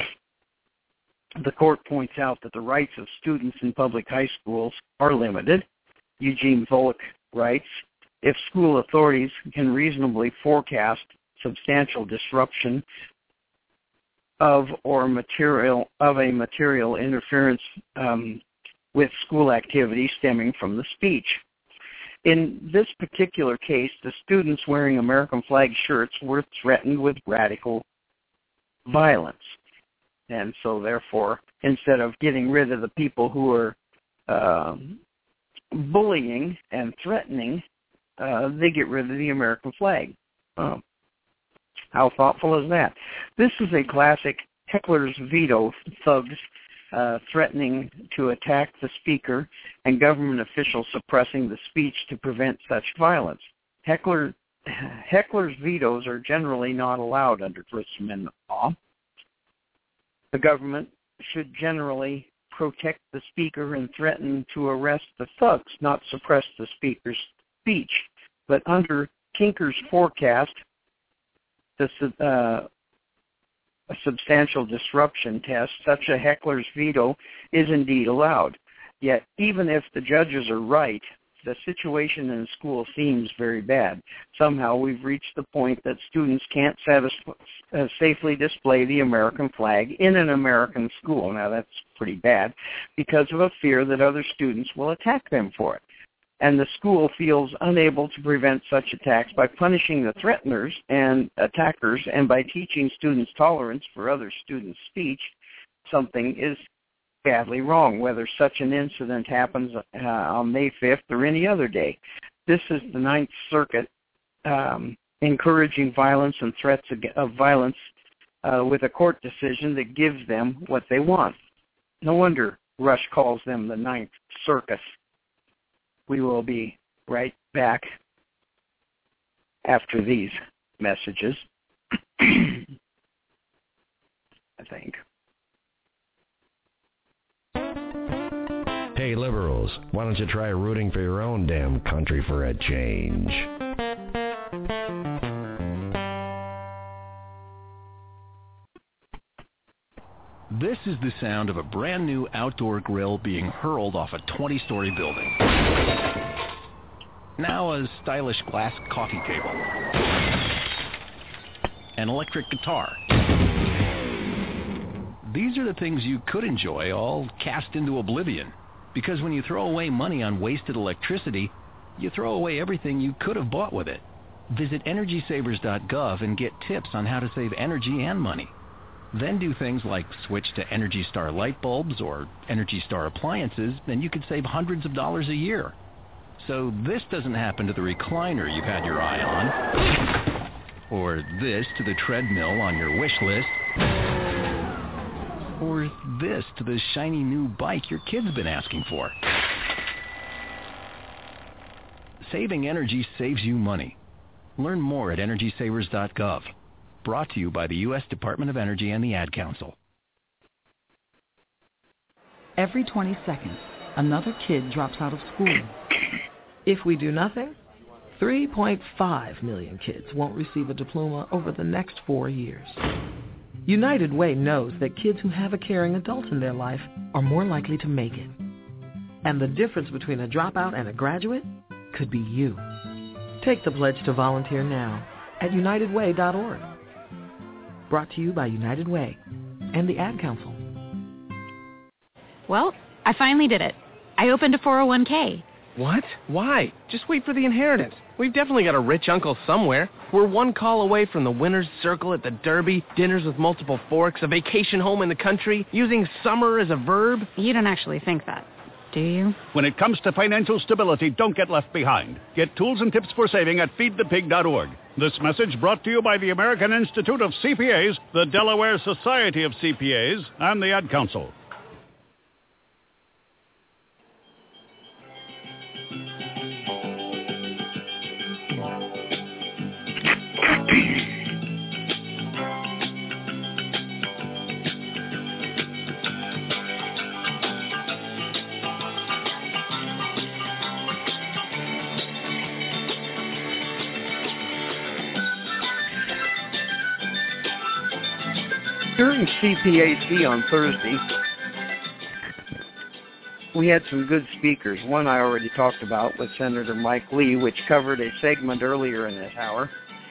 The court points out that the rights of students in public high schools are limited. Eugene Volokh writes, if school authorities can reasonably forecast substantial disruption of or material of a material interference um, with school activity stemming from the speech. In this particular case, the students wearing American flag shirts were threatened with radical violence. And so, therefore, instead of getting rid of the people who are uh, bullying and threatening, uh, they get rid of the American flag. Oh. How thoughtful is that? This is a classic heckler's veto, thugs uh, threatening to attack the speaker and government officials suppressing the speech to prevent such violence. Heckler, heckler's vetoes are generally not allowed under First Amendment law. The government should generally protect the speaker and threaten to arrest the thugs, not suppress the speaker's speech. But under Tinker's forecast, the uh, a substantial disruption test, such a heckler's veto is indeed allowed. Yet, even if the judges are right, the situation in school seems very bad. Somehow we've reached the point that students can't satisf- uh, safely display the American flag in an American school. Now, that's pretty bad because of a fear that other students will attack them for it. And the school feels unable to prevent such attacks by punishing the threateners and attackers and by teaching students tolerance for other students' speech. Something is badly wrong, whether such an incident happens uh, on May fifth or any other day. This is the Ninth Circuit um, encouraging violence and threats of violence uh, with a court decision that gives them what they want. No wonder Rush calls them the Ninth Circus. We will be right back after these messages, I think. Hey, liberals, why don't you try rooting for your own damn country for a change? This is the sound of a brand new outdoor grill being hurled off a twenty-story building. Now a stylish glass coffee table. An electric guitar. These are the things you could enjoy, all cast into oblivion. Because when you throw away money on wasted electricity, you throw away everything you could have bought with it. Visit energy savers dot gov and get tips on how to save energy and money. Then do things like switch to Energy Star light bulbs or Energy Star appliances, and you could save hundreds of dollars a year. So this doesn't happen to the recliner you've had your eye on, or this to the treadmill on your wish list, or this to the shiny new bike your kid's been asking for. Saving energy saves you money. Learn more at energy savers dot gov. Brought to you by the U S Department of Energy and the Ad Council. Every twenty seconds, another kid drops out of school. If we do nothing, three point five million kids won't receive a diploma over the next four years. United Way knows that kids who have a caring adult in their life are more likely to make it. And the difference between a dropout and a graduate could be you. Take the pledge to volunteer now at united way dot org. Brought to you by United Way and the Ad Council. Well, I finally did it. I opened a four oh one k. What? Why? Just wait for the inheritance. We've definitely got a rich uncle somewhere. We're one call away from the winner's circle at the Derby, dinners with multiple forks, a vacation home in the country, using summer as a verb. You don't actually think that, do you? When it comes to financial stability, don't get left behind. Get tools and tips for saving at feed the pig dot org. This message brought to you by the American Institute of C P As, the Delaware Society of C P As, and the Ad Council. During C P A C on Thursday, we had some good speakers. One I already talked about was Senator Mike Lee, which covered a segment earlier in this hour.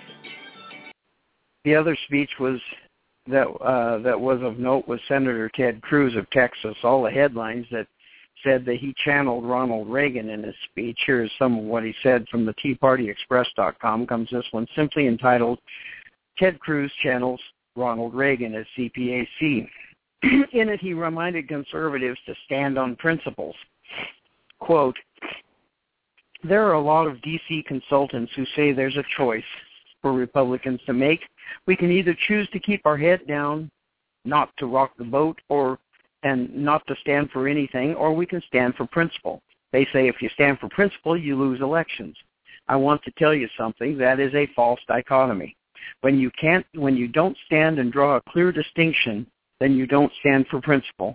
The other speech was that uh, that was of note was Senator Ted Cruz of Texas. All the headlines that said that he channeled Ronald Reagan in his speech. Here's some of what he said from the tea party express dot com. Comes this one, simply entitled, Ted Cruz Channels Ronald Reagan at C P A C. In it, he reminded conservatives to stand on principles. Quote, there are a lot of D C consultants who say there's a choice for Republicans to make. We can either choose to keep our head down, not to rock the boat, or and not to stand for anything, or we can stand for principle. They say if you stand for principle, you lose elections. I want to tell you something. That is a false dichotomy. When you can't, when you don't stand and draw a clear distinction, then you don't stand for principle.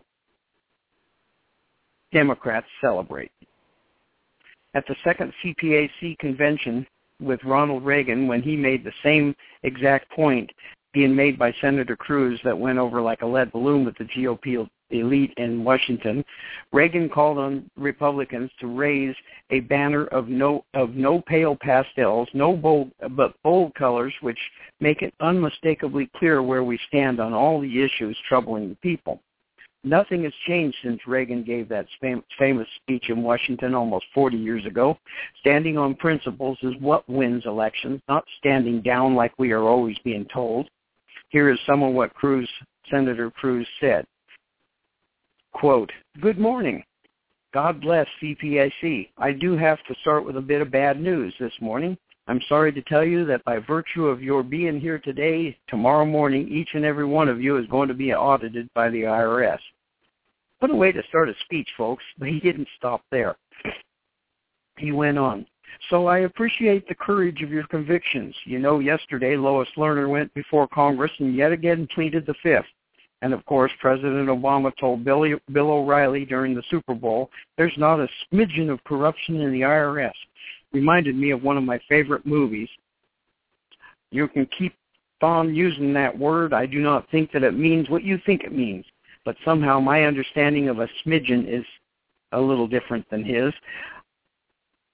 Democrats celebrate. At the second C P A C convention with Ronald Reagan, when he made the same exact point being made by Senator Cruz that went over like a lead balloon with the G O P elite in Washington, Reagan called on Republicans to raise a banner of no of no pale pastels, no bold but bold colors, which make it unmistakably clear where we stand on all the issues troubling the people. Nothing has changed since Reagan gave that fam- famous speech in Washington almost forty years ago. Standing on principles is what wins elections, not standing down like we are always being told. Here is some of what Cruz, Senator Cruz said. Quote, good morning. God bless C P A C. I do have to start with a bit of bad news this morning. I'm sorry to tell you that by virtue of your being here today, tomorrow morning, each and every one of you is going to be audited by the I R S. What a way to start a speech, folks, but he didn't stop there. He went on. So I appreciate the courage of your convictions. You know, yesterday Lois Lerner went before Congress and yet again pleaded the fifth. And, of course, President Obama told Bill, Bill O'Reilly during the Super Bowl, there's not a smidgen of corruption in the I R S. Reminded me of one of my favorite movies. You can keep on using that word. I do not think that it means what you think it means. But somehow my understanding of a smidgen is a little different than his.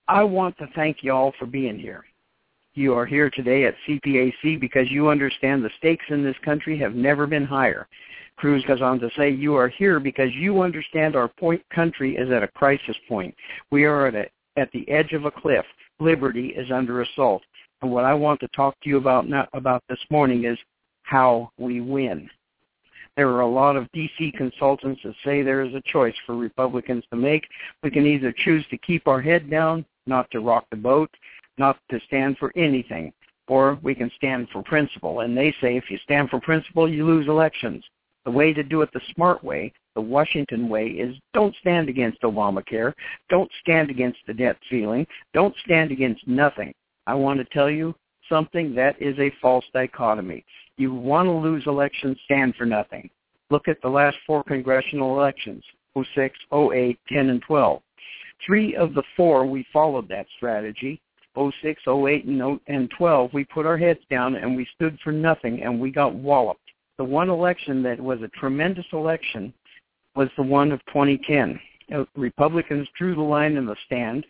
I want to thank you all for being here. You are here today at C P A C because you understand the stakes in this country have never been higher. Cruz goes on to say, you are here because you understand our point country is at a crisis point. We are at, a, at the edge of a cliff. Liberty is under assault. And what I want to talk to you about not about this morning is how we win. There are a lot of D C consultants that say there is a choice for Republicans to make. We can either choose to keep our head down, not to rock the boat, not to stand for anything, or we can stand for principle. And they say if you stand for principle, you lose elections. The way to do it the smart way, the Washington way, is don't stand against Obamacare. Don't stand against the debt ceiling. Don't stand against nothing. I want to tell you something that is a false dichotomy. You want to lose elections, stand for nothing. Look at the last four congressional elections, oh six, oh eight, ten, and twelve. Three of the four, we followed that strategy. oh six, oh eight, and twelve, we put our heads down and we stood for nothing and we got walloped. The one election that was a tremendous election was the one of twenty ten. Republicans drew the line in the stand,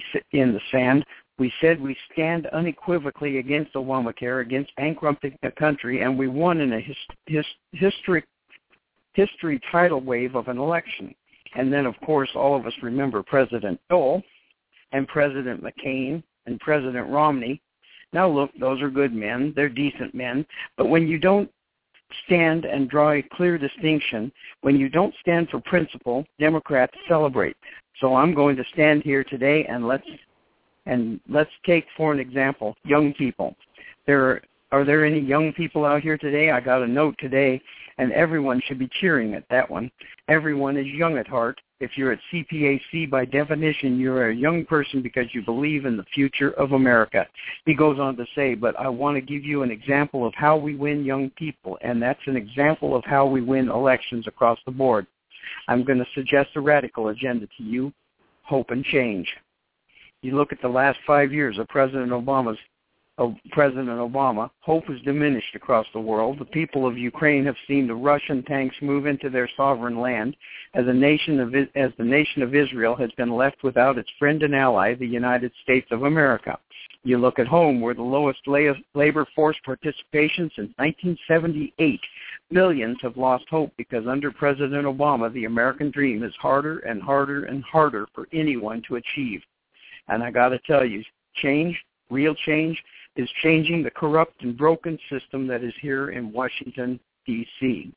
in the sand. We said we stand unequivocally against Obamacare, against bankrupting the country, and we won in a his, his, history, history tidal wave of an election. And then, of course, all of us remember President Dole and President McCain and President Romney. Now, look, those are good men. They're decent men. But when you don't stand and draw a clear distinction, when you don't stand for principle, Democrats celebrate. So I'm going to stand here today and let's and let's take for an example young people. There are, are there any young people out here today? I got a note today, and everyone should be cheering at that one. Everyone is young at heart. If you're at C P A C, by definition, you're a young person because you believe in the future of America. He goes on to say, but I want to give you an example of how we win young people, and that's an example of how we win elections across the board. I'm going to suggest a radical agenda to you, hope and change. You look at the last five years of President Obama's of President Obama, hope has diminished across the world. The people of Ukraine have seen the Russian tanks move into their sovereign land, as a nation of as the nation of Israel has been left without its friend and ally, the United States of America. You look at home, where the lowest labor force participation since nineteen seventy-eight. Millions have lost hope because under President Obama, the American dream is harder and harder and harder for anyone to achieve. And I got to tell you, change, real change, is changing the corrupt and broken system that is here in Washington, D C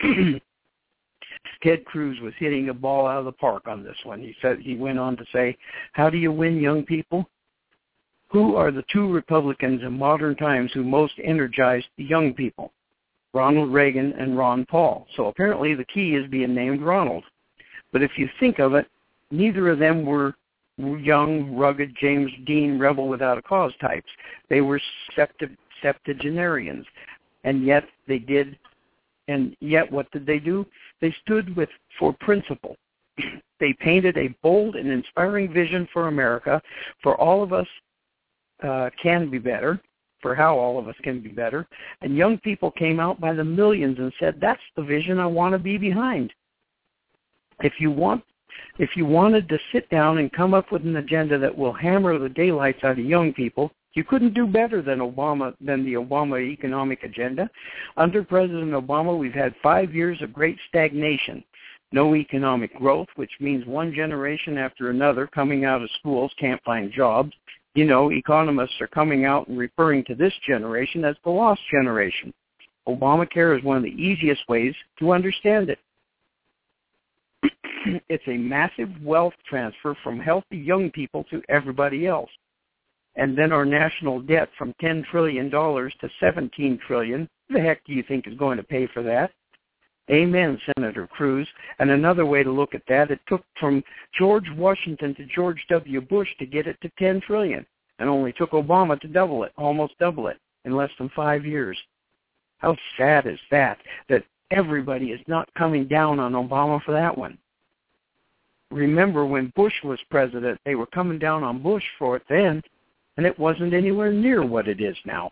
Ted Cruz was hitting a ball out of the park on this one. He said he went on to say, how do you win young people? Who are the two Republicans in modern times who most energized the young people? Ronald Reagan and Ron Paul. So apparently the key is being named Ronald. But if you think of it, neither of them were young, rugged, James Dean, rebel without a cause types. They were septu- septuagenarians. And yet they did, and yet what did they do? They stood with for principle. They painted a bold and inspiring vision for America, for all of us uh, can be better, for how all of us can be better. And young people came out by the millions and said, that's the vision I want to be behind. If you want If you wanted to sit down and come up with an agenda that will hammer the daylights out of young people, you couldn't do better than Obama, than the Obama economic agenda. Under President Obama, we've had five years of great stagnation. No economic growth, which means one generation after another coming out of schools can't find jobs. You know, economists are coming out and referring to this generation as the lost generation. Obamacare is one of the easiest ways to understand it. It's a massive wealth transfer from healthy young people to everybody else. And then our national debt from ten trillion dollars to seventeen trillion dollars. Who the heck do you think is going to pay for that? Amen, Senator Cruz. And another way to look at that, it took from George Washington to George W. Bush to get it to ten trillion dollars, and only took Obama to double it, almost double it, in less than five years. How sad is that, that everybody is not coming down on Obama for that one? Remember when Bush was president, they were coming down on Bush for it then, and it wasn't anywhere near what it is now.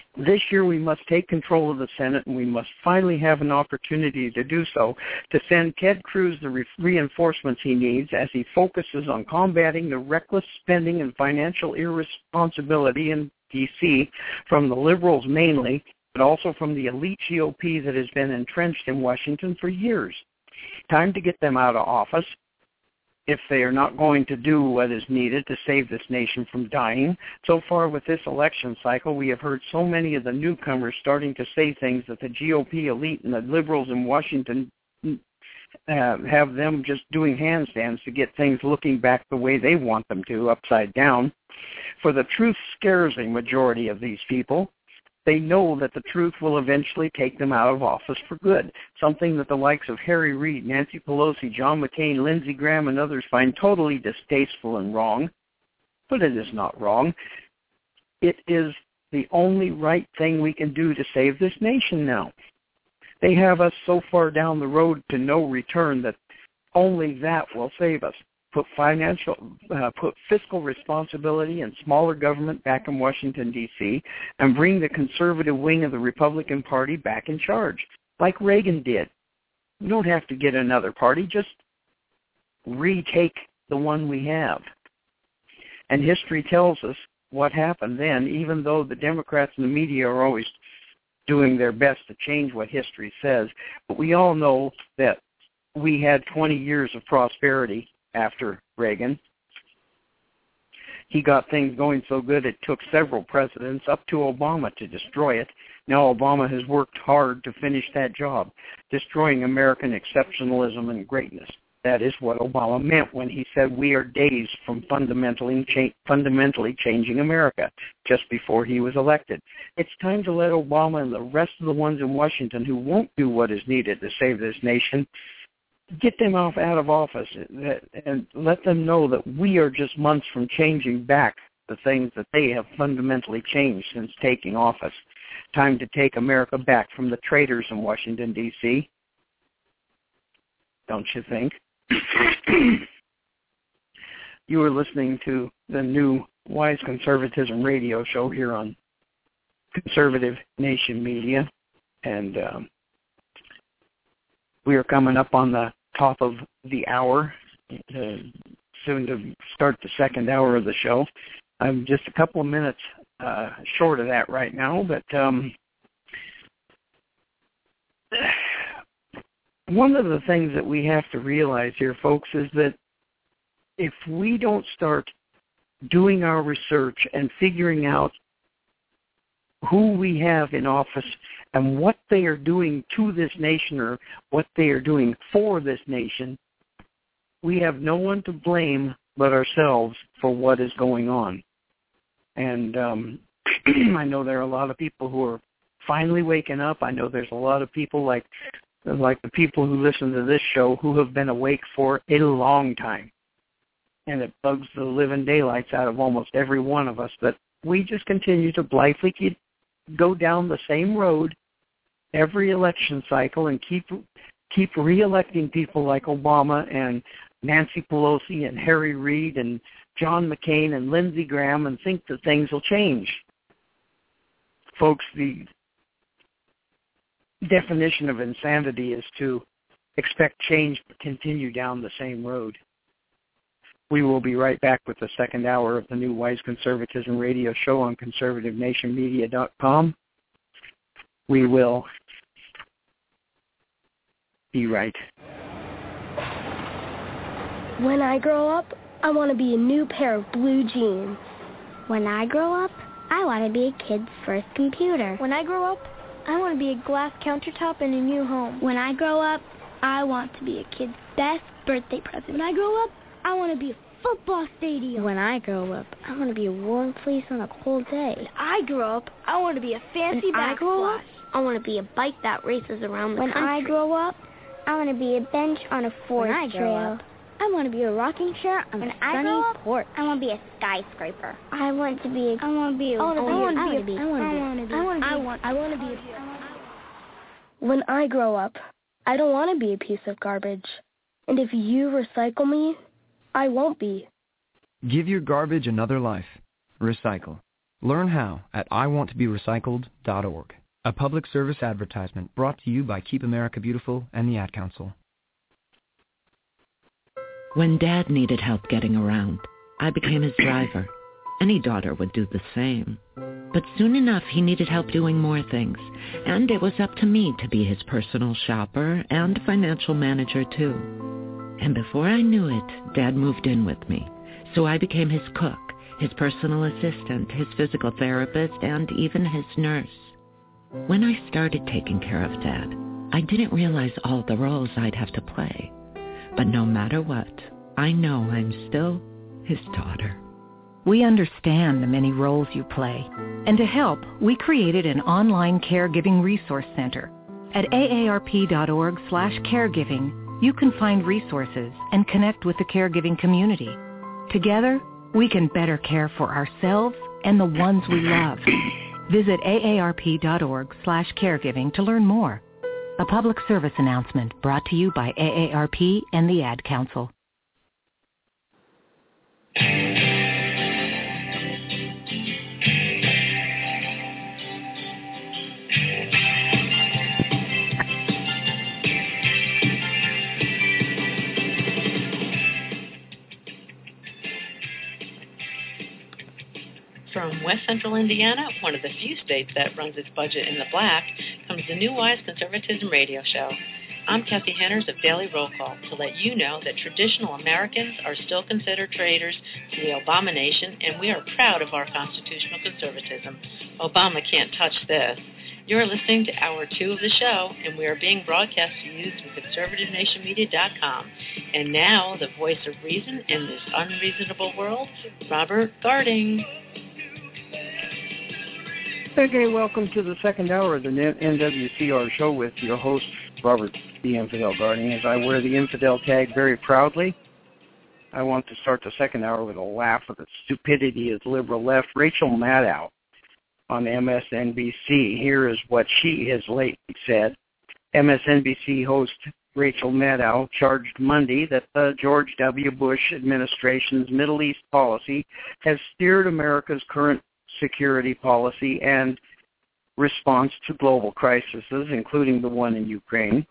This year we must take control of the Senate, and we must finally have an opportunity to do so, to send Ted Cruz the re- reinforcements he needs as he focuses on combating the reckless spending and financial irresponsibility in D C from the liberals mainly, but also from the elite G O P that has been entrenched in Washington for years. Time to get them out of office if they are not going to do what is needed to save this nation from dying. So far with this election cycle, we have heard so many of the newcomers starting to say things that the G O P elite and the liberals in Washington uh, have them just doing handstands to get things looking back the way they want them to, upside down. For the truth scares a majority of these people. They know that the truth will eventually take them out of office for good, something that the likes of Harry Reid, Nancy Pelosi, John McCain, Lindsey Graham, and others find totally distasteful and wrong. But it is not wrong. It is the only right thing we can do to save this nation now. They have us so far down the road to no return that only that will save us. Put financial, uh, put fiscal responsibility and smaller government back in Washington, D C, and bring the conservative wing of the Republican Party back in charge, like Reagan did. You don't have to get another party, just retake the one we have. And history tells us what happened then, even though the Democrats and the media are always doing their best to change what history says. But we all know that we had twenty years of prosperity after Reagan. He got things going so good it took several presidents up to Obama to destroy it. Now Obama has worked hard to finish that job, destroying American exceptionalism and greatness. That is what Obama meant when he said we are days from fundamentally, cha- fundamentally changing America, just before he was elected. It's time to let Obama and the rest of the ones in Washington who won't do what is needed to save this nation, get them off out of office and let them know that we are just months from changing back the things that they have fundamentally changed since taking office. Time to take America back from the traitors in Washington, D C Don't you think? You are listening to the new Wise Conservatism radio show here on Conservative Nation Media, and um, we are coming up on the top of the hour, uh, soon to start the second hour of the show. I'm just a couple of minutes uh, short of that right now, but um, one of the things that we have to realize here, folks, is that if we don't start doing our research and figuring out who we have in office and what they are doing to this nation or what they are doing for this nation, we have no one to blame but ourselves for what is going on. And um, I know there are a lot of people who are finally waking up. I know there's a lot of people like like the people who listen to this show who have been awake for a long time. And it bugs the living daylights out of almost every one of us that we just continue to blithely keep go down the same road every election cycle and keep keep re-electing people like Obama and Nancy Pelosi and Harry Reid and John McCain and Lindsey Graham and think that things will change. Folks, the definition of insanity is to expect change but continue down the same road. We will be right back with the second hour of the new Wise Conservatism radio show on conservative nation media dot com. We will be right. When I grow up, I want to be a new pair of blue jeans. When I grow up, I want to be a kid's first computer. When I grow up, I want to be a glass countertop in a new home. When I grow up, I want to be a kid's best birthday present. When I grow up, I want to be a football stadium. When I grow up, I want to be a warm place on a cold day. When I grow up, I want to be a fancy when I grow backsplash. up, I want to be a bike that races around the when country. When I grow up, I want to be a bench on a forest when I trail. Grow up, I want to be a rocking chair on when a I sunny grow up, porch. I want to be a skyscraper. I want to be a... I want to be a... I want to be... I want to be... I want to be... I want to be... I want... I want to be... When I grow up, I don't want to be a piece of garbage. And if you recycle me, I won't be. Give your garbage another life. Recycle. Learn how at I want to be recycled dot org. A public service advertisement brought to you by Keep America Beautiful and the Ad Council. When Dad needed help getting around, I became his driver. Any daughter would do the same. But soon enough, he needed help doing more things, and it was up to me to be his personal shopper and financial manager, too. And before I knew it, Dad moved in with me, so I became his cook, his personal assistant, his physical therapist, and even his nurse. When I started taking care of Dad, I didn't realize all the roles I'd have to play. But no matter what, I know I'm still his daughter. We understand the many roles you play, and to help, we created an online caregiving resource center. At A A R P dot org slash caregiving, you can find resources and connect with the caregiving community. Together, we can better care for ourselves and the ones we love. Visit A A R P dot org slash caregiving to learn more. A public service announcement brought to you by A A R P and the Ad Council. From West Central Indiana, one of the few states that runs its budget in the black, comes the New Wise Conservatism Radio Show. I'm Kathy Henners of Daily Roll Call to let you know that traditional Americans are still considered traitors to the Obama nation, and we are proud of our constitutional conservatism. Obama can't touch this. You're listening to Hour two of the show, and we are being broadcast to you through conservative nation media dot com. And now, the voice of reason in this unreasonable world, Robert Garding. Okay, welcome to the second hour of the N W C R show with your host, Robert the Infidel Garding. As I wear the Infidel tag very proudly, I want to start the second hour with a laugh at the stupidity of the liberal left. Rachel Maddow on M S N B C. Here is what she has lately said. M S N B C host Rachel Maddow charged Monday that the George W. Bush administration's Middle East policy has steered America's current security policy and response to global crises, including the one in Ukraine.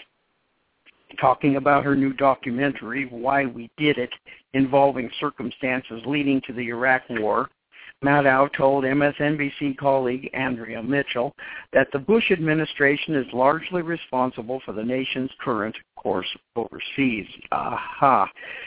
Talking about her new documentary, Why We Did It, involving circumstances leading to the Iraq War, Maddow told M S N B C colleague Andrea Mitchell that the Bush administration is largely responsible for the nation's current course overseas. Aha.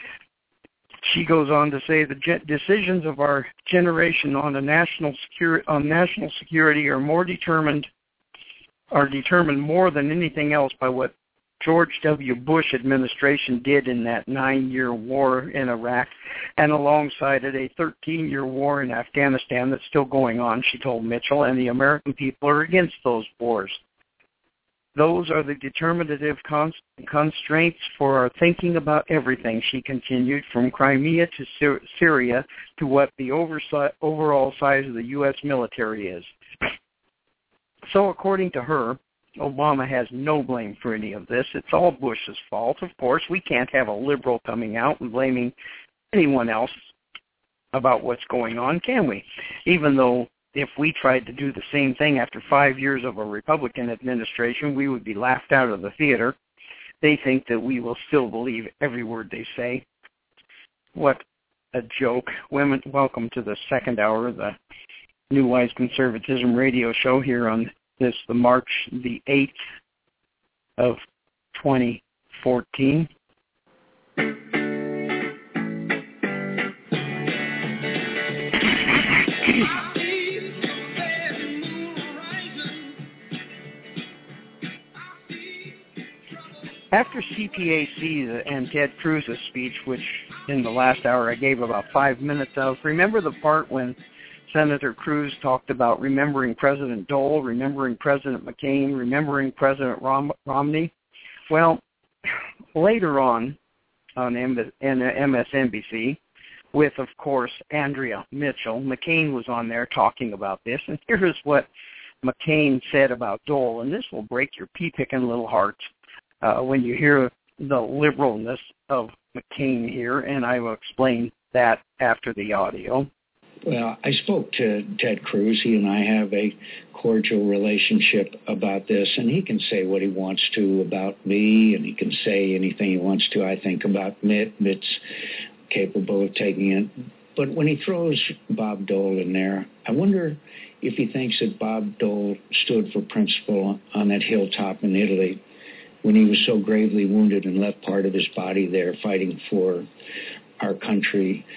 She goes on to say the ge- decisions of our generation on the national security on national security are more determined are determined more than anything else by what George W. Bush administration did in that nine-year war in Iraq, and alongside it a thirteen-year war in Afghanistan that's still going on, she told Mitchell, and the American people are against those wars. Those are the determinative constraints for our thinking about everything, she continued, from Crimea to Sy- Syria to what the oversi- overall size of the U S military is. So according to her, Obama has no blame for any of this. It's all Bush's fault. Of course, we can't have a liberal coming out and blaming anyone else about what's going on, can we? Even though if we tried to do the same thing after five years of a Republican administration, we would be laughed out of the theater. They think that we will still believe every word they say. What a joke. Women, welcome to the second hour of the New Wise Conservatism radio show here on this, the March the eighth of twenty fourteen. After C P A C and Ted Cruz's speech, which in the last hour I gave about five minutes of, remember the part when Senator Cruz talked about remembering President Dole, remembering President McCain, remembering President Rom- Romney? Well, later on on M S N B C, with, of course, Andrea Mitchell, McCain was on there talking about this, and here's what McCain said about Dole, and this will break your pea-picking little hearts uh, when you hear the liberalness of McCain here, and I will explain that after the audio. Well, I spoke to Ted Cruz. He and I have a cordial relationship about this, and he can say what he wants to about me, and he can say anything he wants to, I think, about Mitt. Mitt's capable of taking it. But when he throws Bob Dole in there, I wonder if he thinks that Bob Dole stood for principle on that hilltop in Italy when he was so gravely wounded and left part of his body there fighting for our country.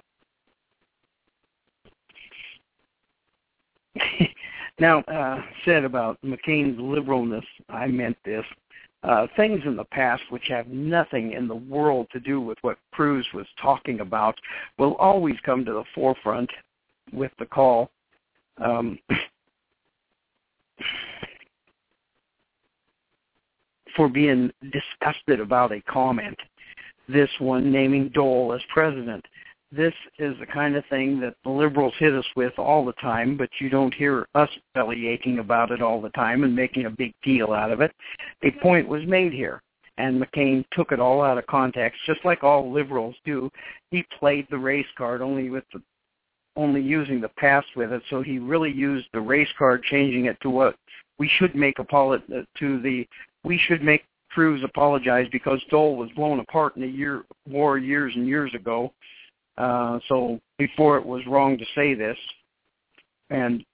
Now, uh, said about McCain's liberalness, I meant this. Uh, things in the past which have nothing in the world to do with what Cruz was talking about will always come to the forefront with the call. Um, for being disgusted about a comment, this one naming Dole as president. This is the kind of thing that the liberals hit us with all the time, but you don't hear us belly aching about it all the time and making a big deal out of it. A point was made here, and McCain took it all out of context, just like all liberals do. He played the race card, only with the only using the past with it, so he really used the race card, changing it to what we should make apology to the we should make Cruz apologize because Dole was blown apart in a year war years and years ago. Uh, so before it was wrong to say this, and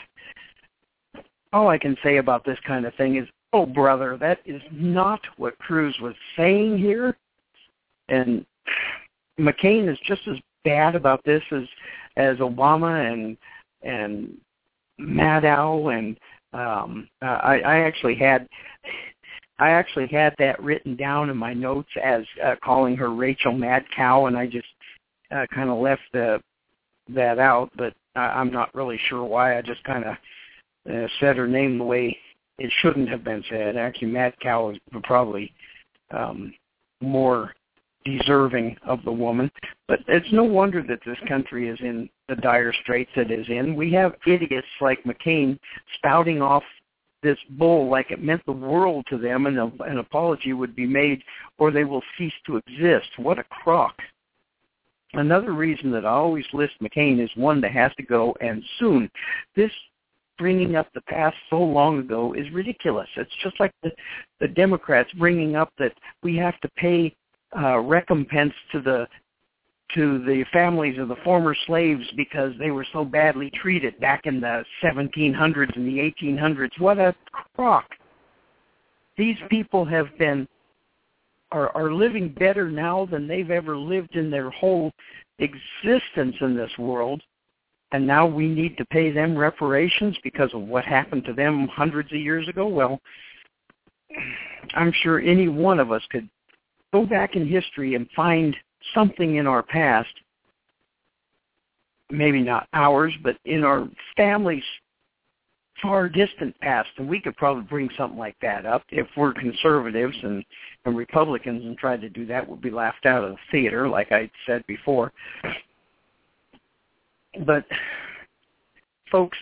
all I can say about this kind of thing is, oh brother, that is not what Cruz was saying here. And McCain is just as bad about this as as Obama and and Maddow and um, uh, I, I actually had. I actually had that written down in my notes as uh, calling her Rachel Mad Cow, and I just uh, kind of left the, that out, but I, I'm not really sure why. I just kind of uh, said her name the way it shouldn't have been said. Actually, Mad Cow is probably um, more deserving of the woman, but it's no wonder that this country is in the dire straits it is in. We have idiots like McCain spouting off this bull like it meant the world to them, and a, an apology would be made or they will cease to exist. What a crock. Another reason that I always list McCain is one that has to go, and soon. This bringing up the past so long ago is ridiculous. It's just like the, the Democrats bringing up that we have to pay uh, recompense to the to the families of the former slaves because they were so badly treated back in the seventeen hundreds and the eighteen hundreds. What a crock. These people have been, are, are living better now than they've ever lived in their whole existence in this world, and now we need to pay them reparations because of what happened to them hundreds of years ago? Well, I'm sure any one of us could go back in history and find something in our past, maybe not ours, but in our family's far distant past, and we could probably bring something like that up if we're conservatives, and, and Republicans and tried to do that would be laughed out of the theater, like I said before. But, folks,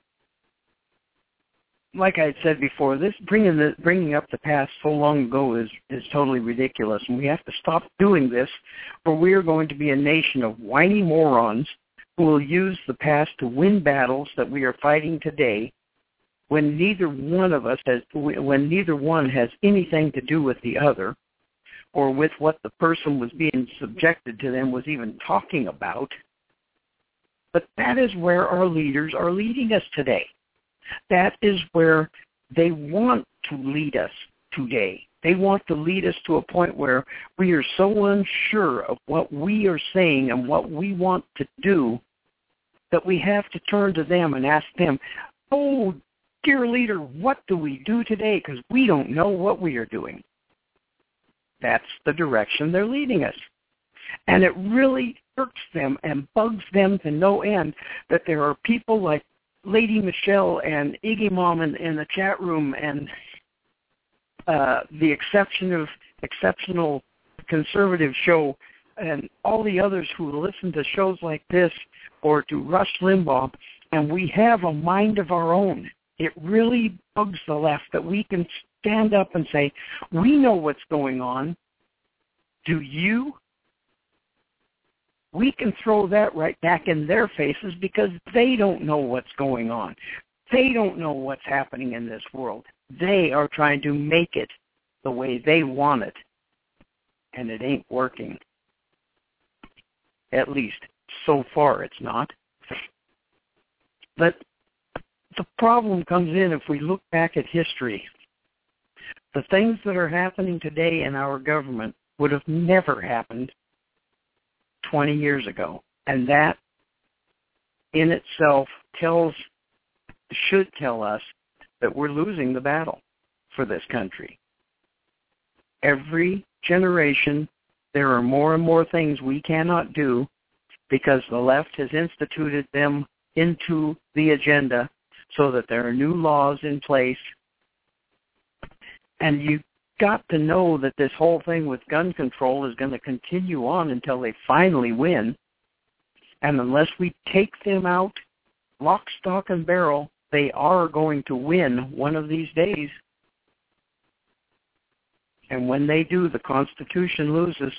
like I said before, this bringing the bringing up the past so long ago is, is totally ridiculous, and we have to stop doing this, or we are going to be a nation of whiny morons who will use the past to win battles that we are fighting today, when neither one of us has when neither one has anything to do with the other, or with what the person was being subjected to them was even talking about. But that is where our leaders are leading us today. That is where they want to lead us today. They want to lead us to a point where we are so unsure of what we are saying and what we want to do that we have to turn to them and ask them, oh, dear leader, what do we do today? Because we don't know what we are doing. That's the direction they're leading us. And it really irks them and bugs them to no end that there are people like Lady Michelle and Iggy Mom in, in the chat room, and uh, the exception of exceptional conservative show, and all the others who listen to shows like this or to Rush Limbaugh, and we have a mind of our own. It really bugs the left that we can stand up and say, we know what's going on. Do you? we can throw that right back in their faces because they don't know what's going on. They don't know what's happening in this world. They are trying to make it the way they want it, and it ain't working. At least, so far it's not. But the problem comes in if we look back at history. The things that are happening today in our government would have never happened twenty years ago. And that in itself tells, should tell us that we're losing the battle for this country. Every generation, there are more and more things we cannot do because the left has instituted them into the agenda so that there are new laws in place. And you've got to know that this whole thing with gun control is going to continue on until they finally win. And unless we take them out, lock, stock, and barrel, they are going to win one of these days. And when they do, the Constitution loses.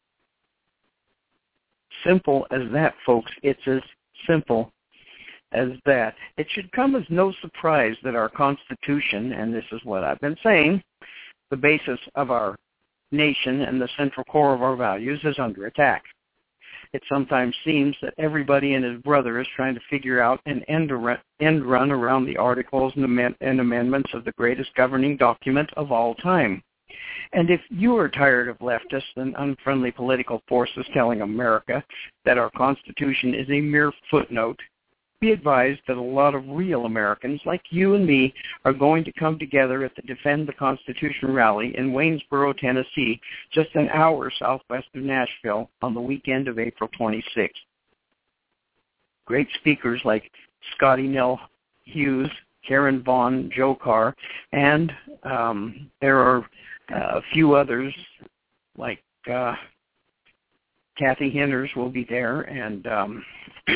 Simple as that, folks. It's as simple as that. It should come as no surprise that our Constitution, and this is what I've been saying, the basis of our nation and the central core of our values, is under attack. It sometimes seems that everybody and his brother is trying to figure out an end, end run around the articles and, amend- and amendments of the greatest governing document of all time. And if you are tired of leftists and unfriendly political forces telling America that our Constitution is a mere footnote, be advised that a lot of real Americans like you and me are going to come together at the Defend the Constitution rally in Waynesboro, Tennessee, just an hour southwest of Nashville on the weekend of April twenty-sixth. Great speakers like Scotty Nell Hughes, Karen Vaughn, Joe Carr, and um, there are uh, a few others like uh, Kathy Henners will be there, and um,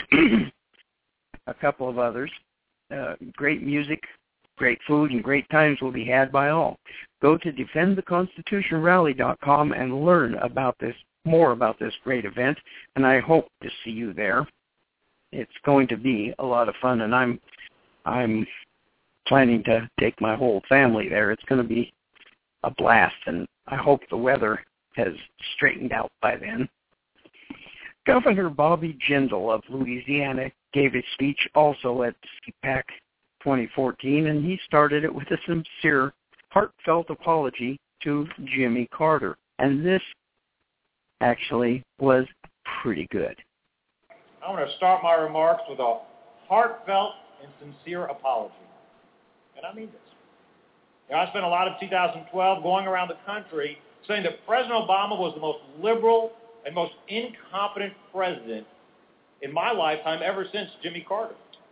a couple of others. Uh, great music, great food, and great times will be had by all. Go to defend the constitution rally dot com and learn about this, more about this great event, and I hope to see you there. It's going to be a lot of fun, and I'm I'm planning to take my whole family there. It's going to be a blast, and I hope the weather has straightened out by then. Governor Bobby Jindal of Louisiana gave a speech also at C PAC twenty fourteen, and he started it with a sincere, heartfelt apology to Jimmy Carter. And this actually was pretty good. I want to start my remarks with a heartfelt and sincere apology. And I mean this. You know, I spent a lot of two thousand twelve going around the country saying that President Obama was the most liberal and most incompetent president in my lifetime ever since Jimmy Carter.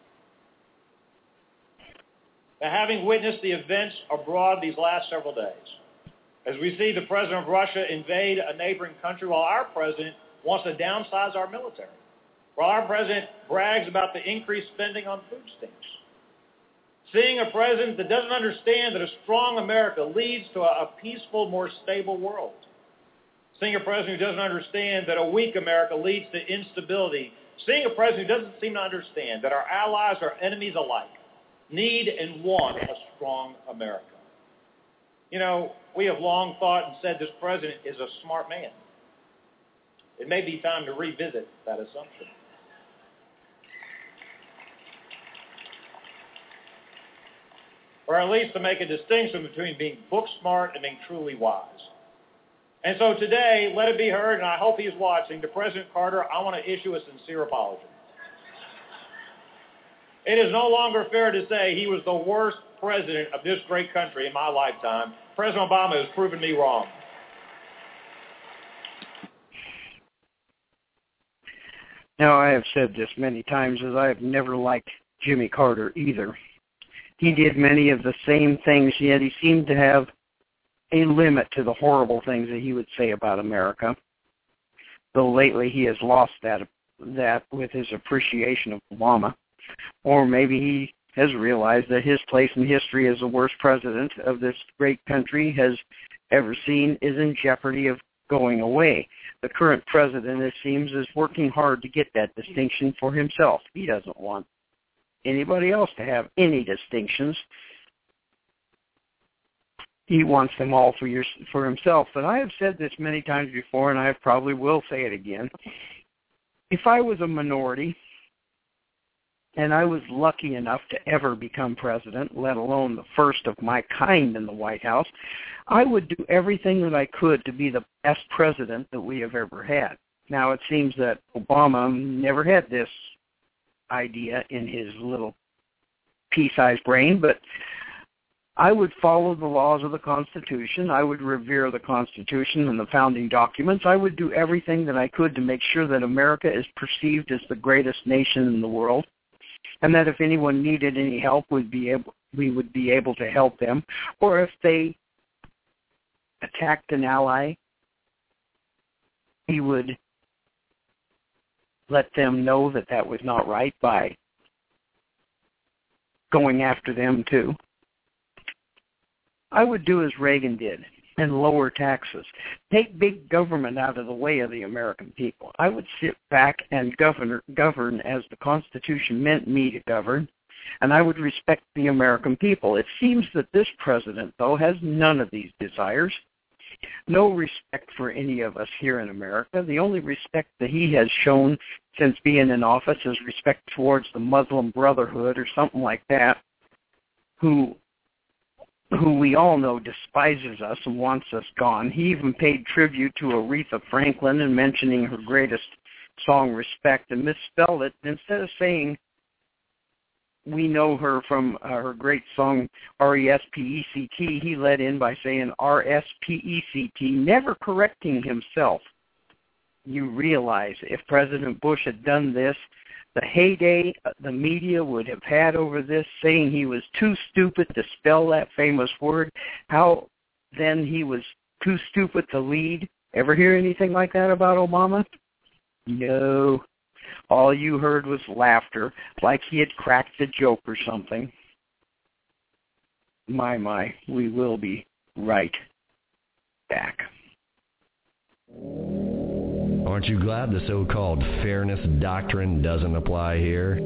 Now, having witnessed the events abroad these last several days, as we see the president of Russia invade a neighboring country while our president wants to downsize our military, while our president brags about the increased spending on food stamps, seeing a president that doesn't understand that a strong America leads to a, a peaceful, more stable world, seeing a president who doesn't understand that a weak America leads to instability, seeing a president who doesn't seem to understand that our allies, our enemies alike, need and want a strong America. You know, we have long thought and said this president is a smart man. It may be time to revisit that assumption. Or at least to make a distinction between being book smart and being truly wise. And so today, let it be heard, and I hope he's watching, to President Carter, I want to issue a sincere apology. It is no longer fair to say he was the worst president of this great country in my lifetime. President Obama has proven me wrong. Now, I have said this many times, as I have never liked Jimmy Carter either. He did many of the same things, yet he seemed to have a limit to the horrible things that he would say about America, though lately he has lost that that with his appreciation of Obama. Or maybe he has realized that his place in history as the worst president of this great country has ever seen is in jeopardy of going away. The current president, it seems, is working hard to get that distinction for himself. He doesn't want anybody else to have any distinctions. He wants them all for your, for himself. But I have said this many times before, and I probably will say it again. If I was a minority, and I was lucky enough to ever become president, let alone the first of my kind in the White House, I would do everything that I could to be the best president that we have ever had. Now, it seems that Obama never had this idea in his little pea-sized brain, but I would follow the laws of the Constitution. I would revere the Constitution and the founding documents. I would do everything that I could to make sure that America is perceived as the greatest nation in the world, and that if anyone needed any help, we'd be able, we would be able to help them. Or if they attacked an ally, he would let them know that that was not right by going after them too. I would do as Reagan did and lower taxes. Take big government out of the way of the American people. I would sit back and govern, govern as the Constitution meant me to govern, and I would respect the American people. It seems that this president, though, has none of these desires, no respect for any of us here in America. The only respect that he has shown since being in office is respect towards the Muslim Brotherhood or something like that, who who we all know despises us and wants us gone. He even paid tribute to Aretha Franklin in mentioning her greatest song, Respect, and misspelled it. Instead of saying we know her from uh, her great song R E S P E C T, he led in by saying R S P E C T, never correcting himself. You realize if President Bush had done this, the heyday the media would have had over this, saying he was too stupid to spell that famous word, how then he was too stupid to lead. Ever hear anything like that about Obama? No. All you heard was laughter, like he had cracked a joke or something. My, my, we will be right back. Aren't you glad the so-called fairness doctrine doesn't apply here?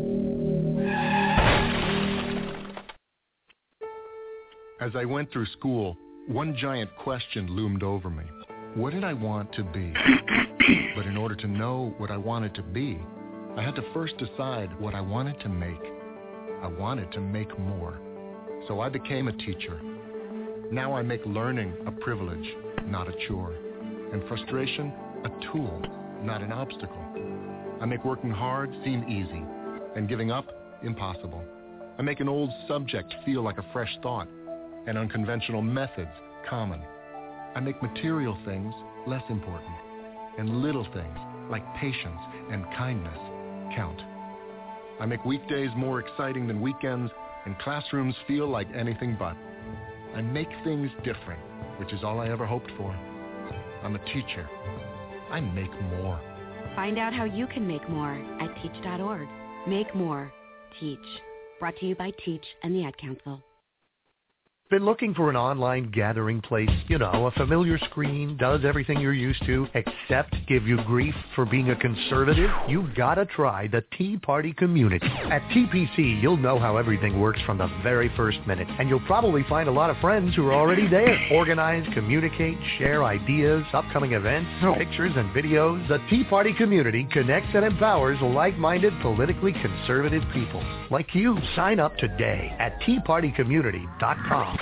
As I went through school, one giant question loomed over me. What did I want to be? But in order to know what I wanted to be, I had to first decide what I wanted to make. I wanted to make more. So I became a teacher. Now I make learning a privilege, not a chore, and frustration a tool, not an obstacle. I make working hard seem easy, and giving up impossible. I make an old subject feel like a fresh thought, and unconventional methods common. I make material things less important, and little things like patience and kindness count. I make weekdays more exciting than weekends, and classrooms feel like anything but. I make things different, which is all I ever hoped for. I'm a teacher. I make more. Find out how you can make more at teach dot org. Make more. Teach. Brought to you by Teach and the Ad Council. Been looking for an online gathering place? You know, a familiar screen, does everything you're used to, except give you grief for being a conservative? You've got to try the Tea Party Community. At T P C, you'll know how everything works from the very first minute, and you'll probably find a lot of friends who are already there. Organize, communicate, share ideas, upcoming events, oh. pictures, and videos. The Tea Party Community connects and empowers like-minded, politically conservative people like you. Sign up today at tea party community dot com.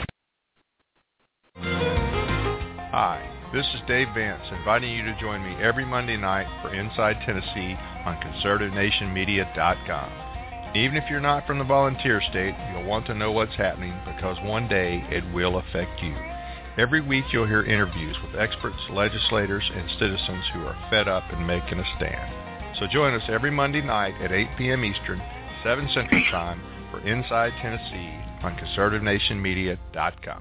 Hi, this is Dave Vance, inviting you to join me every Monday night for Inside Tennessee on conservative nation media dot com. Even if you're not from the volunteer state, you'll want to know what's happening because one day it will affect you. Every week you'll hear interviews with experts, legislators, and citizens who are fed up and making a stand. So join us every Monday night at eight p.m. Eastern, seven Central Time for Inside Tennessee on conservative nation media dot com.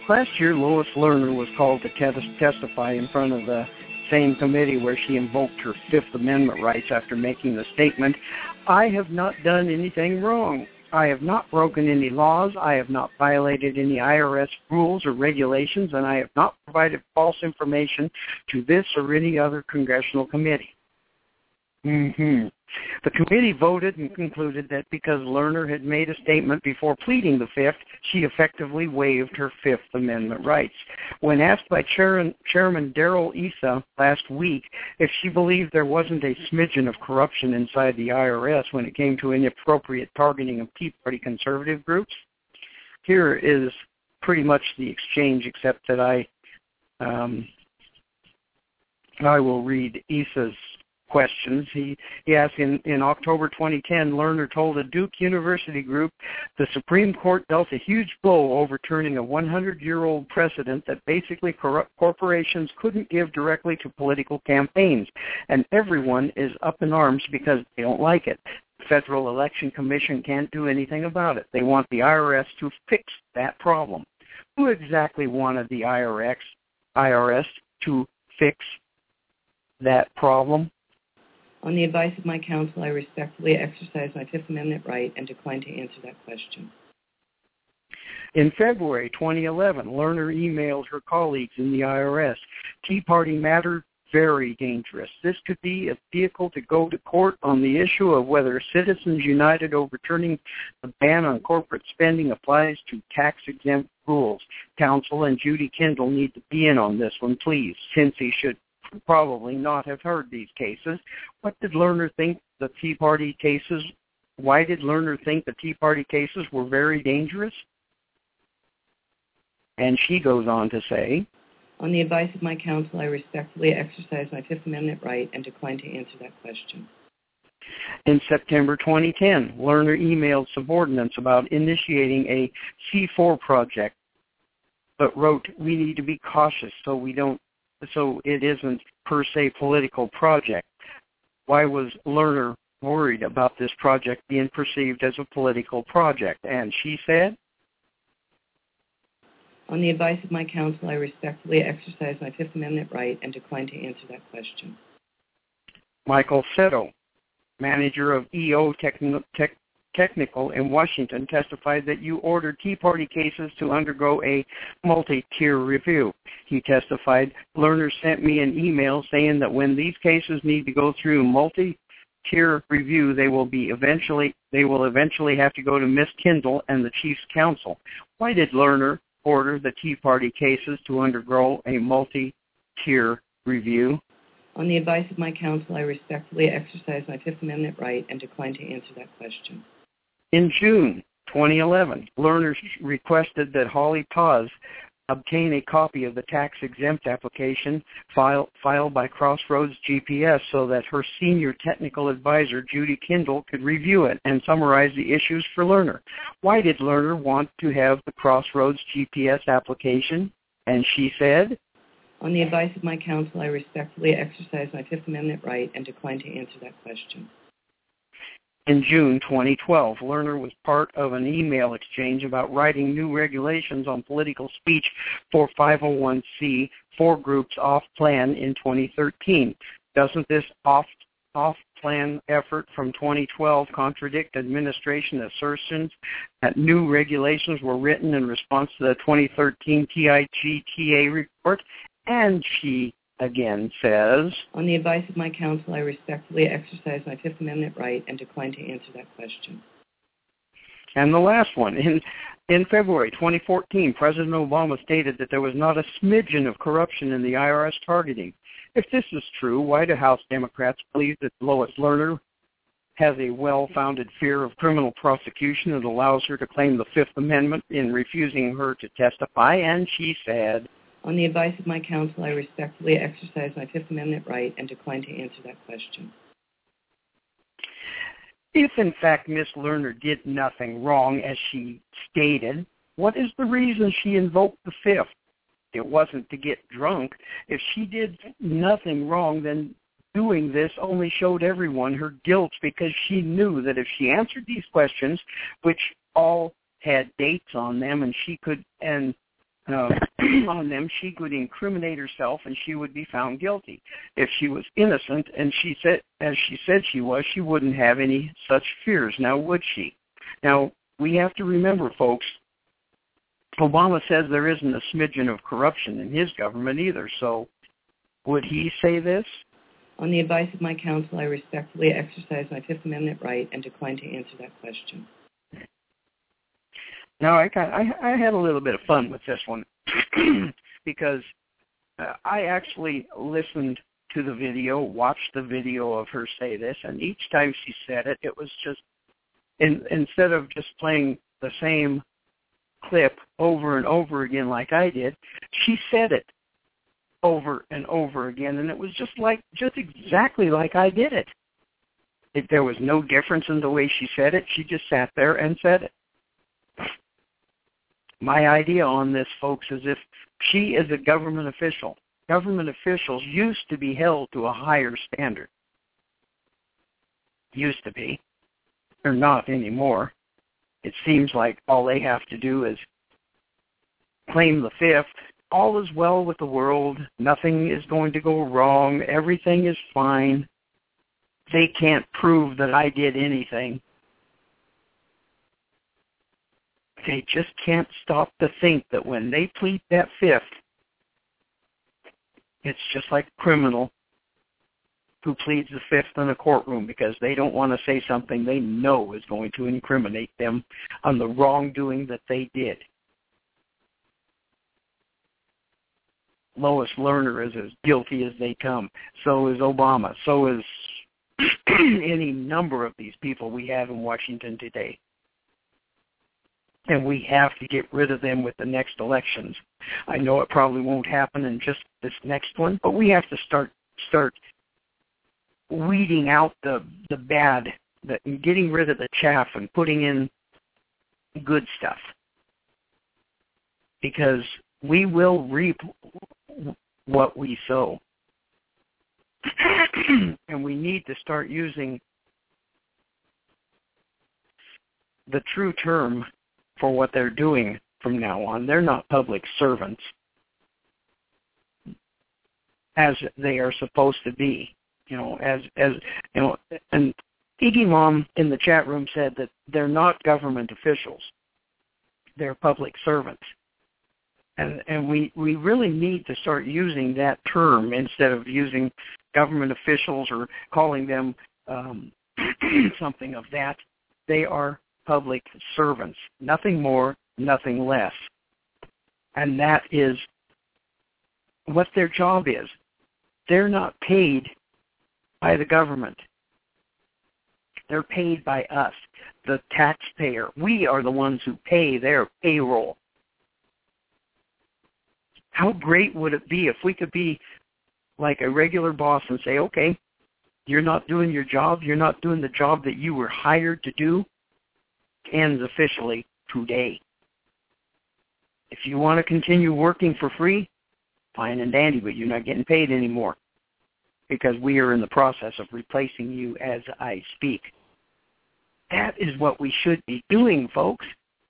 Last year, Lois Lerner was called to te- testify in front of the same committee where she invoked her Fifth Amendment rights after making the statement, "I have not done anything wrong. I have not broken any laws. I have not violated any I R S rules or regulations, and I have not provided false information to this or any other congressional committee." Mm-hmm. The committee voted and concluded that because Lerner had made a statement before pleading the Fifth, she effectively waived her Fifth Amendment rights. When asked by Chair- Chairman Darrell Issa last week if she believed there wasn't a smidgen of corruption inside the I R S when it came to inappropriate targeting of Tea Party conservative groups, here is pretty much the exchange, except that I, um, I will read Issa's questions. He, he asked, in, in October twenty ten, Lerner told a Duke University group the Supreme Court dealt a huge blow overturning a hundred-year-old precedent that basically corrupt corporations couldn't give directly to political campaigns, and everyone is up in arms because they don't like it. The Federal Election Commission can't do anything about it. They want the I R S to fix that problem. Who exactly wanted the I R S, I R S to fix that problem? On the advice of my counsel, I respectfully exercise my Fifth Amendment right and decline to answer that question. In February twenty eleven, Lerner emailed her colleagues in the I R S, "Tea Party matter, very dangerous. This could be a vehicle to go to court on the issue of whether Citizens United overturning the ban on corporate spending applies to tax-exempt rules. Counsel and Judy Kindle need to be in on this one, please, since he should probably not have heard these cases. What did Lerner think the Tea Party cases, why did Lerner think the Tea Party cases were very dangerous?" And she goes on to say, "On the advice of my counsel, I respectfully exercise my Fifth Amendment right and decline to answer that question." In September twenty ten, Lerner emailed subordinates about initiating a C four project, but wrote, "We need to be cautious so we don't so it isn't per se political project." Why was Lerner worried about this project being perceived as a political project? And she said, "On the advice of my counsel, I respectfully exercise my Fifth Amendment right and decline to answer that question." Michael Seto, manager of E O Techn- Tech- Technical in Washington, testified that you ordered Tea Party cases to undergo a multi-tier review. He testified, "Lerner sent me an email saying that when these cases need to go through multi-tier review, they will be eventually they will eventually have to go to Miss Kindle and the Chief's Counsel." Why did Lerner order the Tea Party cases to undergo a multi-tier review? On the advice of my counsel, I respectfully exercise my Fifth Amendment right and decline to answer that question. In June twenty eleven, Lerner requested that Holly Paz obtain a copy of the tax-exempt application file, filed by Crossroads G P S so that her senior technical advisor, Judy Kindle, could review it and summarize the issues for Lerner. Why did Lerner want to have the Crossroads G P S application? And she said, "On the advice of my counsel, I respectfully exercise my Fifth Amendment right and decline to answer that question." In June twenty twelve, Lerner was part of an email exchange about writing new regulations on political speech for five oh one c four groups off-plan in twenty thirteen. Doesn't this off, off-plan effort from twenty twelve contradict administration assertions that new regulations were written in response to the twenty thirteen T I G T A report? And she again says, "On the advice of my counsel, I respectfully exercise my Fifth Amendment right and decline to answer that question." And the last one, in, in February twenty fourteen, President Obama stated that there was not a smidgen of corruption in the I R S targeting. If this is true, why do House Democrats believe that Lois Lerner has a well-founded fear of criminal prosecution that allows her to claim the Fifth Amendment in refusing her to testify? And she said, "On the advice of my counsel, I respectfully exercise my Fifth Amendment right and decline to answer that question." If, in fact, Miss Lerner did nothing wrong, as she stated, what is the reason she invoked the Fifth? It wasn't to get drunk. If she did nothing wrong, then doing this only showed everyone her guilt, because she knew that if she answered these questions, which all had dates on them, and she could, and uh, on them, she could incriminate herself and she would be found guilty. If she was innocent, and she said, as she said she was, she wouldn't have any such fears. Now, would she? Now, we have to remember, folks, Obama says there isn't a smidgen of corruption in his government either. So would he say this? On the advice of my counsel, I respectfully exercise my Fifth Amendment right and decline to answer that question. Now, I, got, I, I had a little bit of fun with this one because uh, I actually listened to the video, watched the video of her say this, and each time she said it, it was just, in, instead of just playing the same clip over and over again like I did, she said it over and over again, and it was just like, just exactly like I did it. If there was no difference in the way she said it, she just sat there and said it. My idea on this, folks, is if she is a government official, government officials used to be held to a higher standard. Used to be. They're not anymore. It seems like all they have to do is claim the fifth. All is well with the world. Nothing is going to go wrong. Everything is fine. They can't prove that I did anything. They just can't stop to think that when they plead that fifth, it's just like a criminal who pleads the fifth in a courtroom because they don't want to say something they know is going to incriminate them on the wrongdoing that they did. Lois Lerner is as guilty as they come. So is Obama. So is any number of these people we have in Washington today. And we have to get rid of them with the next elections. I know it probably won't happen in just this next one, but we have to start start weeding out the the bad, the, getting rid of the chaff and putting in good stuff. Because we will reap what we sow. And we need to start using the true term for what they're doing from now on. They're not public servants as they are supposed to be. You know, as as you know, and Iggy Mom in the chat room said that they're not government officials. They're public servants. And and we, we really need to start using that term instead of using government officials or calling them um, something of that. They are public servants. Nothing more, nothing less. And that is what their job is. They're not paid by the government. They're paid by us, the taxpayer. We are the ones who pay their payroll. How great would it be if we could be like a regular boss and say, okay, you're not doing your job, you're not doing the job that you were hired to do, ends officially today. If you want to continue working for free, fine and dandy, but you're not getting paid anymore because we are in the process of replacing you as I speak. That is what we should be doing, folks.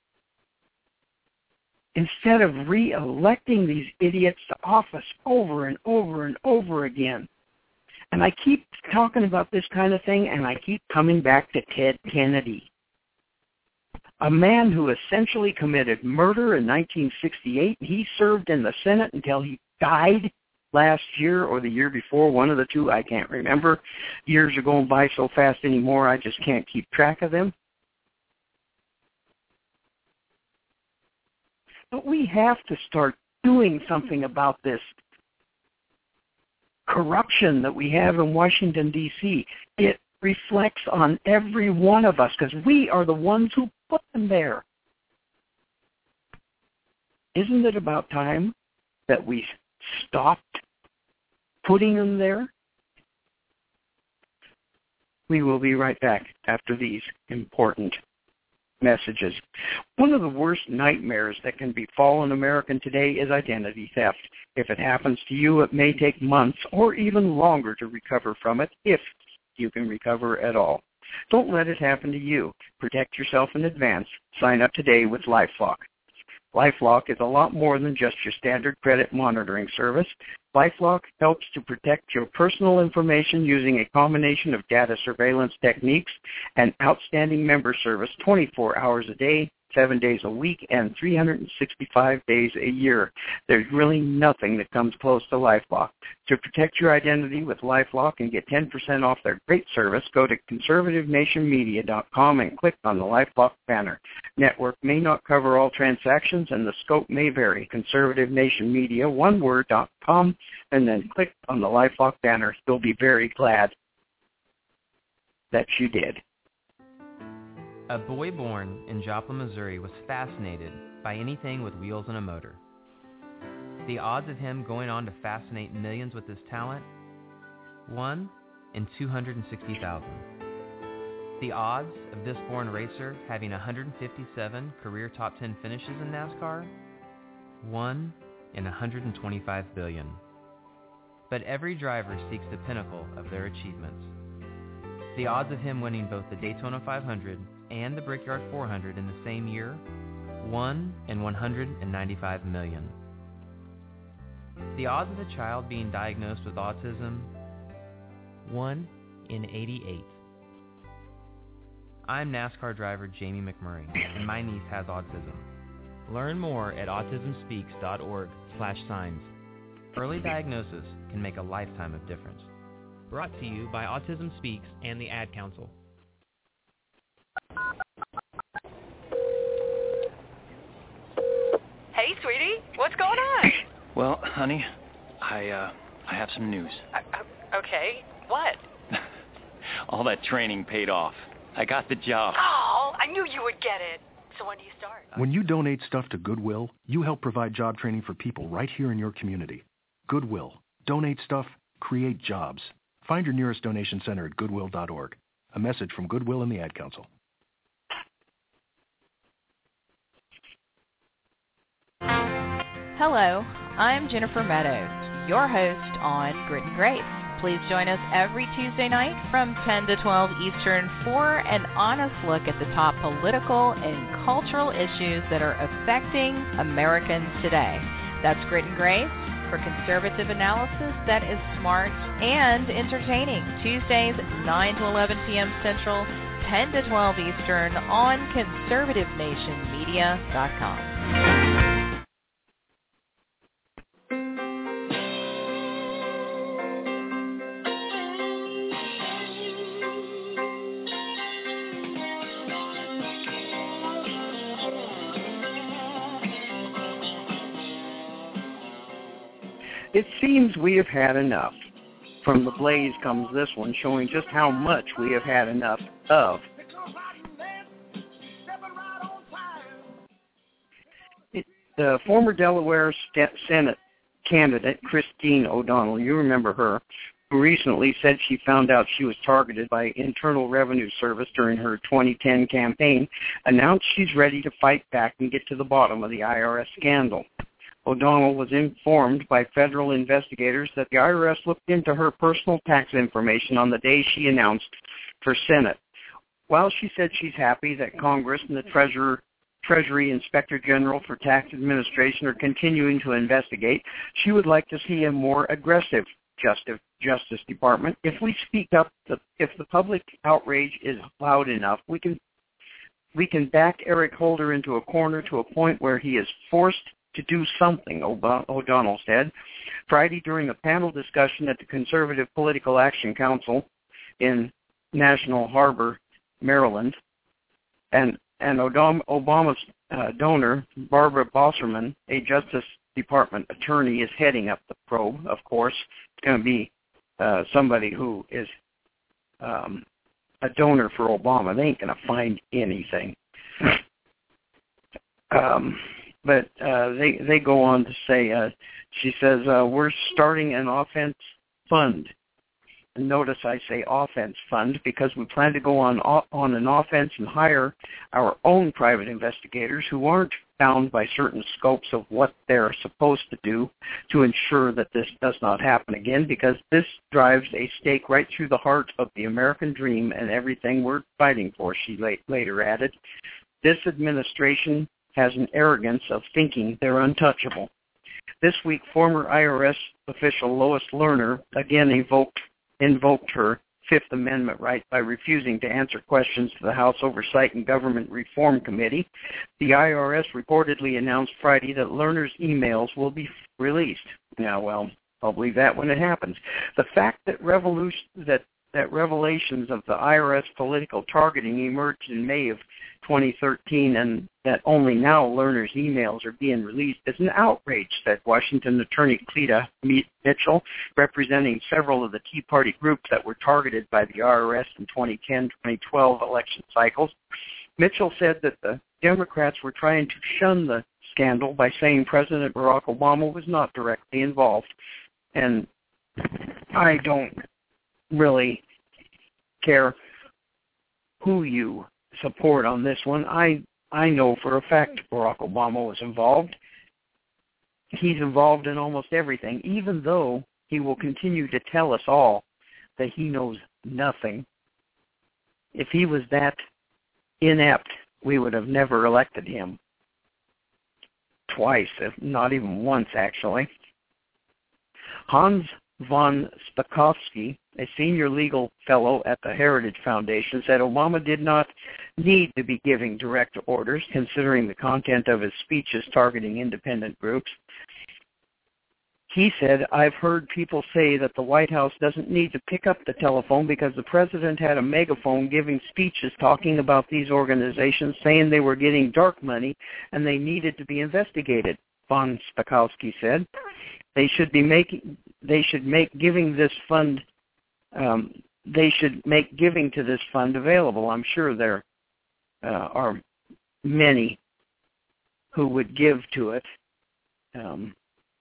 Instead of re-electing these idiots to office over and over and over again. And I keep talking about this kind of thing, and I keep coming back to Ted Kennedy. A man who essentially committed murder in nineteen sixty-eight. He served in the Senate until he died last year or the year before, one of the two, I can't remember. Years are going by so fast anymore, I just can't keep track of them. But we have to start doing something about this corruption that we have in Washington, D C It reflects on every one of us because we are the ones who put them there. Isn't it about time that we stopped putting them there? We will be right back after these important messages. One of the worst nightmares that can befall an American today is identity theft. If it happens to you, it may take months or even longer to recover from it, if you can recover at all. Don't let it happen to you. Protect yourself in advance. Sign up today with LifeLock. LifeLock is a lot more than just your standard credit monitoring service. LifeLock helps to protect your personal information using a combination of data surveillance techniques and outstanding member service twenty-four hours a day, seven days a week, and three hundred sixty-five days a year. There's really nothing that comes close to LifeLock. To protect your identity with LifeLock and get ten percent off their great service, go to conservative nation media dot com and click on the LifeLock banner. Network may not cover all transactions and the scope may vary. Conservative Nation Media, one word, dot com, and then click on the LifeLock banner. You'll be very glad that you did. A boy born in Joplin, Missouri was fascinated by anything with wheels and a motor. The odds of him going on to fascinate millions with his talent? one in two hundred sixty thousand. The odds of this born racer having one hundred fifty-seven career top ten finishes in NASCAR? one in one hundred twenty-five billion. But every driver seeks the pinnacle of their achievements. The odds of him winning both the Daytona five hundred and the Brickyard four hundred in the same year? one in one hundred ninety-five million. The odds of a child being diagnosed with autism? one in eighty-eight. I'm NASCAR driver Jamie McMurray, and my niece has autism. Learn more at autism speaks dot org slash signs. Early diagnosis can make a lifetime of difference. Brought to you by Autism Speaks and the Ad Council. Hey, sweetie, what's going on? Well, honey, I uh, I have some news. Uh, okay, what? All that training paid off. I got the job. Oh, I knew you would get it. So when do you start? When you donate stuff to Goodwill, you help provide job training for people right here in your community. Goodwill. Donate stuff, create jobs. Find your nearest donation center at goodwill dot org. A message from Goodwill and the Ad Council. Hello, I'm Jennifer Meadows, your host on Grit and Grace. Please join us every Tuesday night from ten to twelve Eastern for an honest look at the top political and cultural issues that are affecting Americans today. That's Grit and Grace, for conservative analysis that is smart and entertaining. Tuesdays, nine to eleven p.m. Central, ten to twelve Eastern on conservative nation media dot com. It seems we have had enough. From the Blaze comes this one showing just how much we have had enough of. It, the former Delaware St- Senate candidate, Christine O'Donnell, you remember her, who recently said she found out she was targeted by Internal Revenue Service during her twenty ten campaign, announced she's ready to fight back and get to the bottom of the I R S scandal. O'Donnell was informed by federal investigators that the I R S looked into her personal tax information on the day she announced for Senate. While she said she's happy that Congress and the Treasurer, Treasury Inspector General for Tax Administration are continuing to investigate, she would like to see a more aggressive Justice, Justice Department. If we speak up, the, if the public outrage is loud enough, we can we can back Eric Holder into a corner to a point where he is forced to do something, O'Donnell said Friday during a panel discussion at the Conservative Political Action Council in National Harbor, Maryland. And, and Obama's uh, donor, Barbara Bosserman, a Justice Department attorney, is heading up the probe, of course. It's going to be uh, somebody who is um, a donor for Obama. They ain't going to find anything. um But uh, they they go on to say, uh, she says, uh, we're starting an offense fund. And notice I say offense fund because we plan to go on on an offense and hire our own private investigators who aren't bound by certain scopes of what they're supposed to do to ensure that this does not happen again, because this drives a stake right through the heart of the American dream and everything we're fighting for, she later added. This administration has an arrogance of thinking they're untouchable. This week, former I R S official Lois Lerner again invoked, invoked her Fifth Amendment right by refusing to answer questions to the House Oversight and Government Reform Committee. The I R S reportedly announced Friday that Lerner's emails will be released. Now, well, I'll believe that when it happens. The fact that revolution that that revelations of the I R S political targeting emerged in May of twenty thirteen and that only now Lerner's emails are being released is an outrage, said Washington Attorney Cleta Mitchell, representing several of the Tea Party groups that were targeted by the I R S in twenty ten twenty twelve election cycles. Mitchell said that the Democrats were trying to shun the scandal by saying President Barack Obama was not directly involved. And I don't really care who you support on this one. I I know for a fact Barack Obama was involved. He's involved in almost everything, even though he will continue to tell us all that he knows nothing. If he was that inept, we would have never elected him. Twice, if not even once, actually. Hans von Spakovsky, a senior legal fellow at the Heritage Foundation, said Obama did not need to be giving direct orders, considering the content of his speeches targeting independent groups. He said, I've heard people say that the White House doesn't need to pick up the telephone because the president had a megaphone giving speeches talking about these organizations, saying they were getting dark money and they needed to be investigated, von Spakovsky said. They should be making. They should make giving this fund. Um, they should make giving to this fund available. I'm sure there uh, are many who would give to it. Um,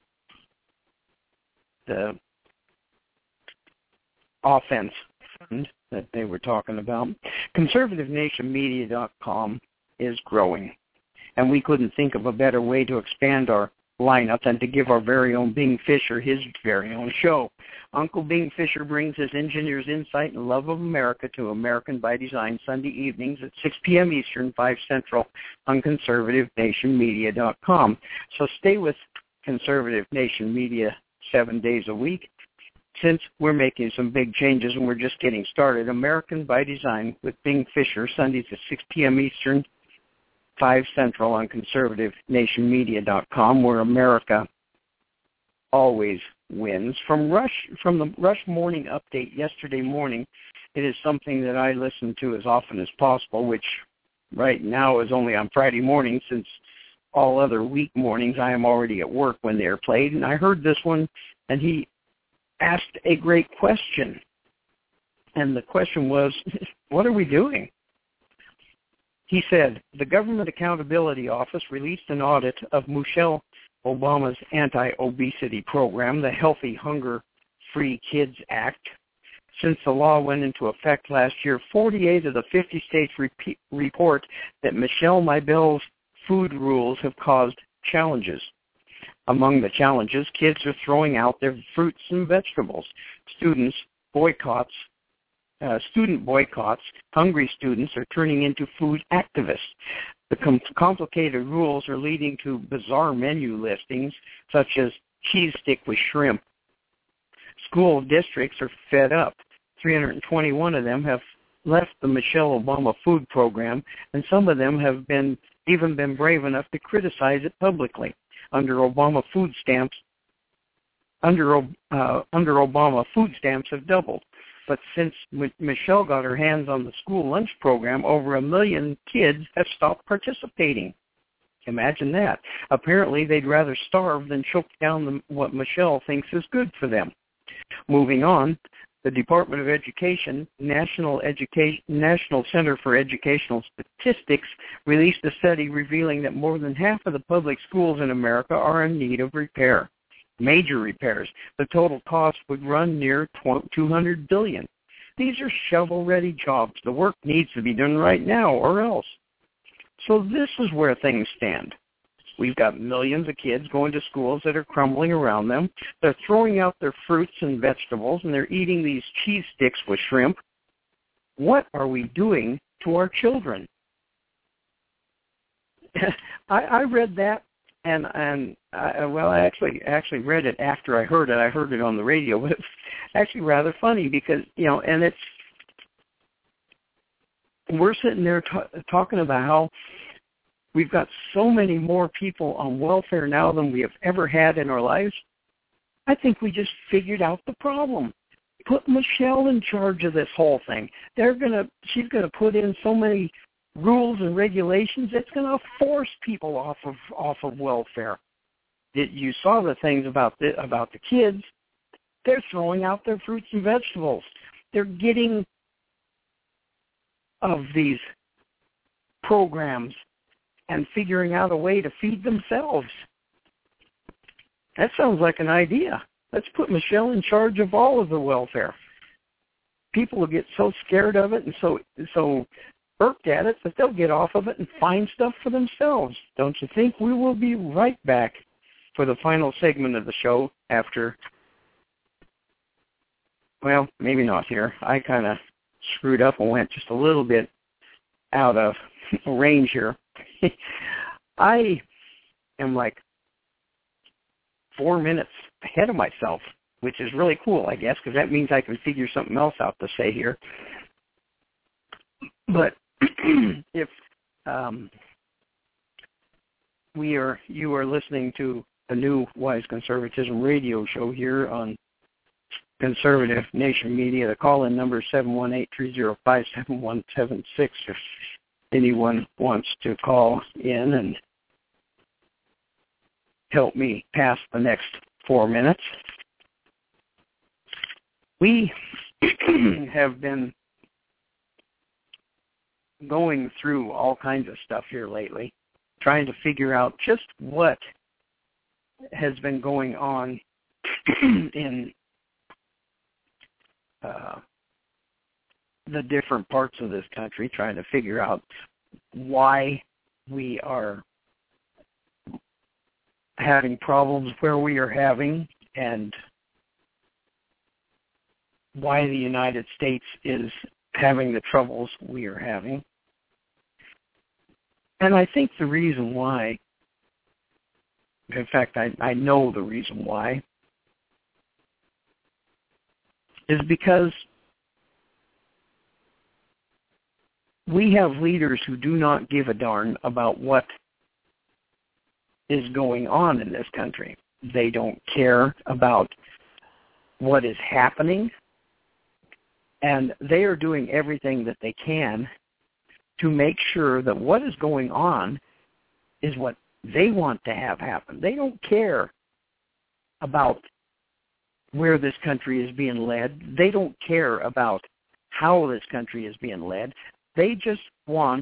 the offense fund that they were talking about. Conservative Nation Media dot com is growing, and we couldn't think of a better way to expand our lineup than to give our very own Bing Fisher his very own show. Uncle Bing Fisher brings his engineer's insight and love of America to American by Design Sunday evenings at six p.m. Eastern, five Central on Conservative Nation Media dot com. So stay with Conservative Nation Media seven days a week. Since we're making some big changes and we're just getting started, American by Design with Bing Fisher, Sundays at six p.m. Eastern, five Central on Conservative Nation Media dot com, where America always wins. From Rush, from the Rush Morning Update yesterday morning, it is something that I listen to as often as possible, which right now is only on Friday morning, since all other week mornings I am already at work when they're played. And I heard this one, and he asked a great question. And the question was, what are we doing? He said, the Government Accountability Office released an audit of Michelle Obama's anti-obesity program, the Healthy Hunger Free Kids Act. Since the law went into effect last year, forty-eight of the fifty states repeat, report that Michelle Mybell's food rules have caused challenges. Among the challenges, kids are throwing out their fruits and vegetables. Students boycotts Uh, student boycotts, hungry students are turning into food activists. The com- complicated rules are leading to bizarre menu listings, such as cheese stick with shrimp. School districts are fed up. three hundred twenty-one of them have left the Michelle Obama food program, and some of them have been even been brave enough to criticize it publicly. Under Obama food stamps, under uh, under Obama food stamps have doubled. But since M- Michelle got her hands on the school lunch program, over a million kids have stopped participating. Imagine that. Apparently, they'd rather starve than choke down the, what Michelle thinks is good for them. Moving on, the Department of Education, National, Education, National Center for Educational Statistics, released a study revealing that more than half of the public schools in America are in need of repair. Major repairs. The total cost would run near two hundred billion dollars. These are shovel-ready jobs. The work needs to be done right now or else. So this is where things stand. We've got millions of kids going to schools that are crumbling around them. They're throwing out their fruits and vegetables, and they're eating these cheese sticks with shrimp. What are we doing to our children? I, I read that, and and I, well, I actually actually read it after I heard it. I heard it on the radio, but it's actually rather funny because you know, and it's we're sitting there t- talking about how we've got so many more people on welfare now than we have ever had in our lives. I think we just figured out the problem. Put Michelle in charge of this whole thing. They're gonna, she's gonna put in so many rules and regulations. It's gonna force people off of off of welfare. It, you saw the things about the about the kids. They're throwing out their fruits and vegetables. They're getting of these programs and figuring out a way to feed themselves. That sounds like an idea. Let's put Michelle in charge of all of the welfare. People will get so scared of it and so so irked at it that they'll get off of it and find stuff for themselves. Don't you think? We will be right back for the final segment of the show after, well, maybe not here. I kind of screwed up and went just a little bit out of range here. I am like four minutes ahead of myself, which is really cool, I guess, because that means I can figure something else out to say here. But if um, we are, you are listening to a new Wise Conservatism radio show here on Conservative Nation Media. The call-in number is seven one eight, three zero five, seven one seven six if anyone wants to call in and help me pass the next four minutes. We have been going through all kinds of stuff here lately, trying to figure out just what has been going on in uh, the different parts of this country, trying to figure out why we are having problems where we are having and why the United States is having the troubles we are having. And I think the reason why, in fact, I, I know the reason why, is because we have leaders who do not give a darn about what is going on in this country. They don't care about what is happening, and they are doing everything that they can to make sure that what is going on is what they want to have happen. They don't care about where this country is being led. They don't care about how this country is being led. They just want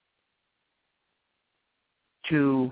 to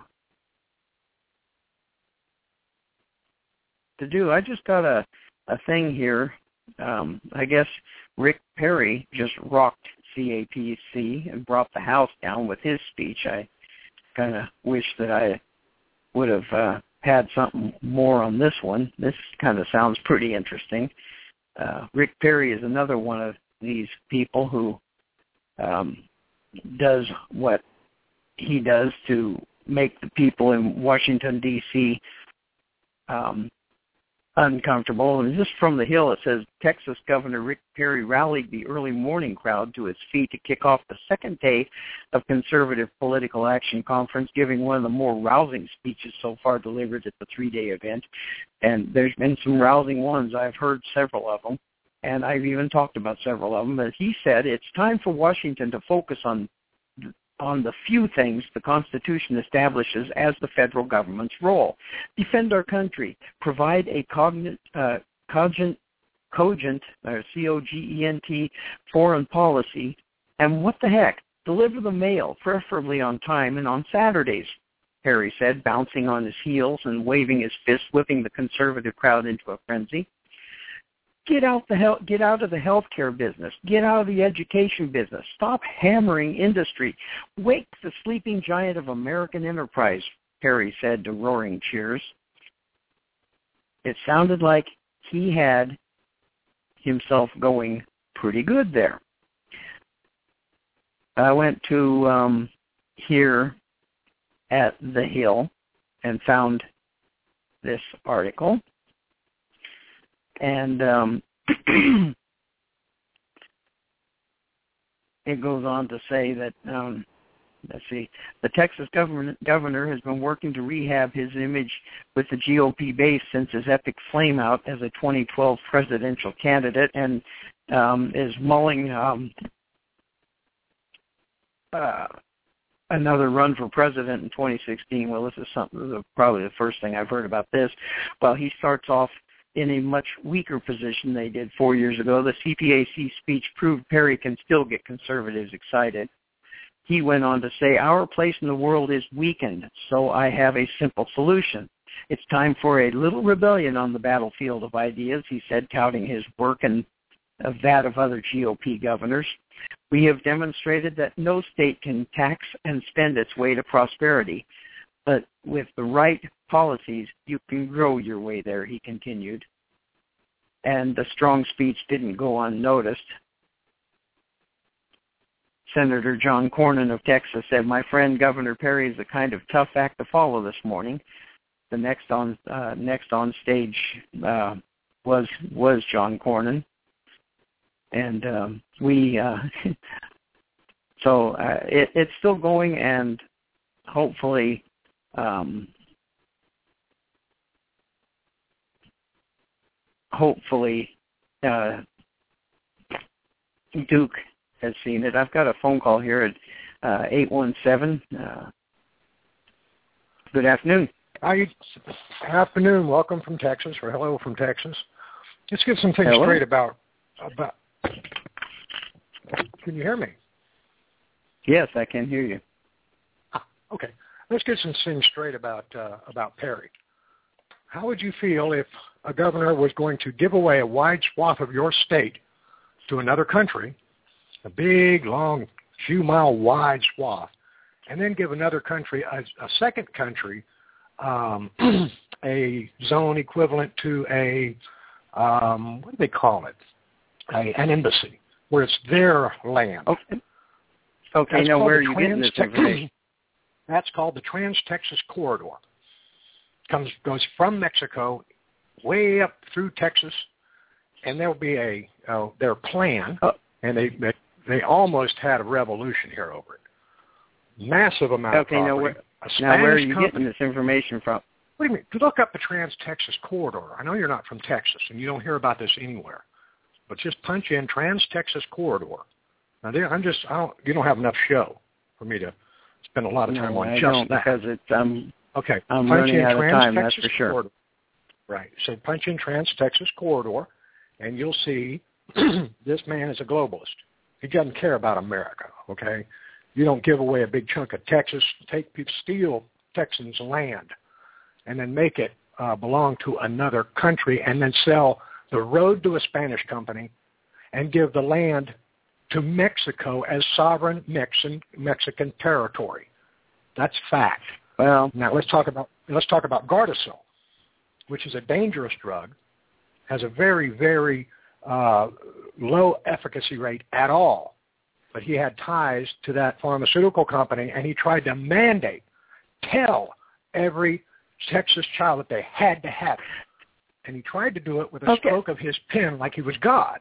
to do. I just got a, a thing here. Um, I guess Rick Perry just rocked C A P C and brought the house down with his speech. I kind of wish that I would have uh, had something more on this one. This kind of sounds pretty interesting. Uh, Rick Perry is another one of these people who um, does what he does to make the people in Washington, D C um, uncomfortable. And just from the Hill, it says, Texas Governor Rick Perry rallied the early morning crowd to its feet to kick off the second day of Conservative Political Action Conference, giving one of the more rousing speeches so far delivered at the three-day event. And there's been some rousing ones. I've heard several of them, and I've even talked about several of them. But he said it's time for Washington to focus on on the few things the Constitution establishes as the federal government's role. Defend our country, provide a cognate, uh, cogent, cogent, or C O G E N T, foreign policy, and what the heck, deliver the mail, preferably on time and on Saturdays, Perry said, bouncing on his heels and waving his fist, whipping the conservative crowd into a frenzy. Get out the hel- get out of the healthcare business. Get out of the education business. Stop hammering industry. Wake the sleeping giant of American enterprise, Perry said to roaring cheers. It sounded like he had himself going pretty good there. I went to um, hear at The Hill and found this article. And um, it goes on to say that, um, let's see, the Texas governor, governor has been working to rehab his image with the G O P base since his epic flameout as a twenty twelve presidential candidate, and um, is mulling um, uh, another run for president in twenty sixteen. Well, this is something, probably the first thing I've heard about this. Well, he starts off in a much weaker position they did four years ago. The C P A C speech proved Perry can still get conservatives excited. He went on to say, our place in the world is weakened, so I have a simple solution. It's time for a little rebellion on the battlefield of ideas, he said, touting his work and of that of other G O P governors. We have demonstrated that no state can tax and spend its way to prosperity. But with the right policies, you can grow your way there, he continued. And the strong speech didn't go unnoticed. Senator John Cornyn of Texas said, my friend Governor Perry is the kind of tough act to follow this morning. The next on uh, next on stage uh, was was John Cornyn. And um, we, uh, so uh, it, it's still going, and hopefully Um, hopefully, uh, Duke has seen it. I've got a phone call here at uh, eight one seven. Uh, good afternoon. Hi, afternoon. Welcome from Texas, or hello from Texas. Let's get some things hello? straight about, about... Can you hear me? Yes, I can hear you. Ah, okay. Let's get some things straight about uh, about Perry. How would you feel if a governor was going to give away a wide swath of your state to another country, a big, long, few-mile wide swath, and then give another country, a, a second country, um, a zone equivalent to a, um, what do they call it, a, an embassy, where it's their land? Okay, okay now where are you getting this information? That's called the Trans-Texas Corridor. Comes goes from Mexico way up through Texas, and there'll be a uh, their plan, oh. and they, they they almost had a revolution here over it. Massive amount okay, of property. Now where, a now where are you company, getting this information from? What do you mean? Look up the Trans-Texas Corridor. I know you're not from Texas, and you don't hear about this anywhere, but just punch in Trans-Texas Corridor. Now, there, I'm just I don't you don't have enough show for me to spend a lot of time no, on I just don't, that. because it's um okay. I'm punch running in out of time. Trans-Texas That's for sure. Corridor. Right. So punch in Trans-Texas Corridor, and you'll see this man is a globalist. He doesn't care about America. Okay. You don't give away a big chunk of Texas, take steal Texans' land, and then make it uh, belong to another country, and then sell the road to a Spanish company, and give the land to Mexico as sovereign Mexican Mexican territory. That's fact. Well, now let's talk about let's talk about Gardasil, which is a dangerous drug, has a very very uh, low efficacy rate at all. But he had ties to that pharmaceutical company, and he tried to mandate, tell every Texas child that they had to have it. And he tried to do it with a okay. stroke of his pen like he was God.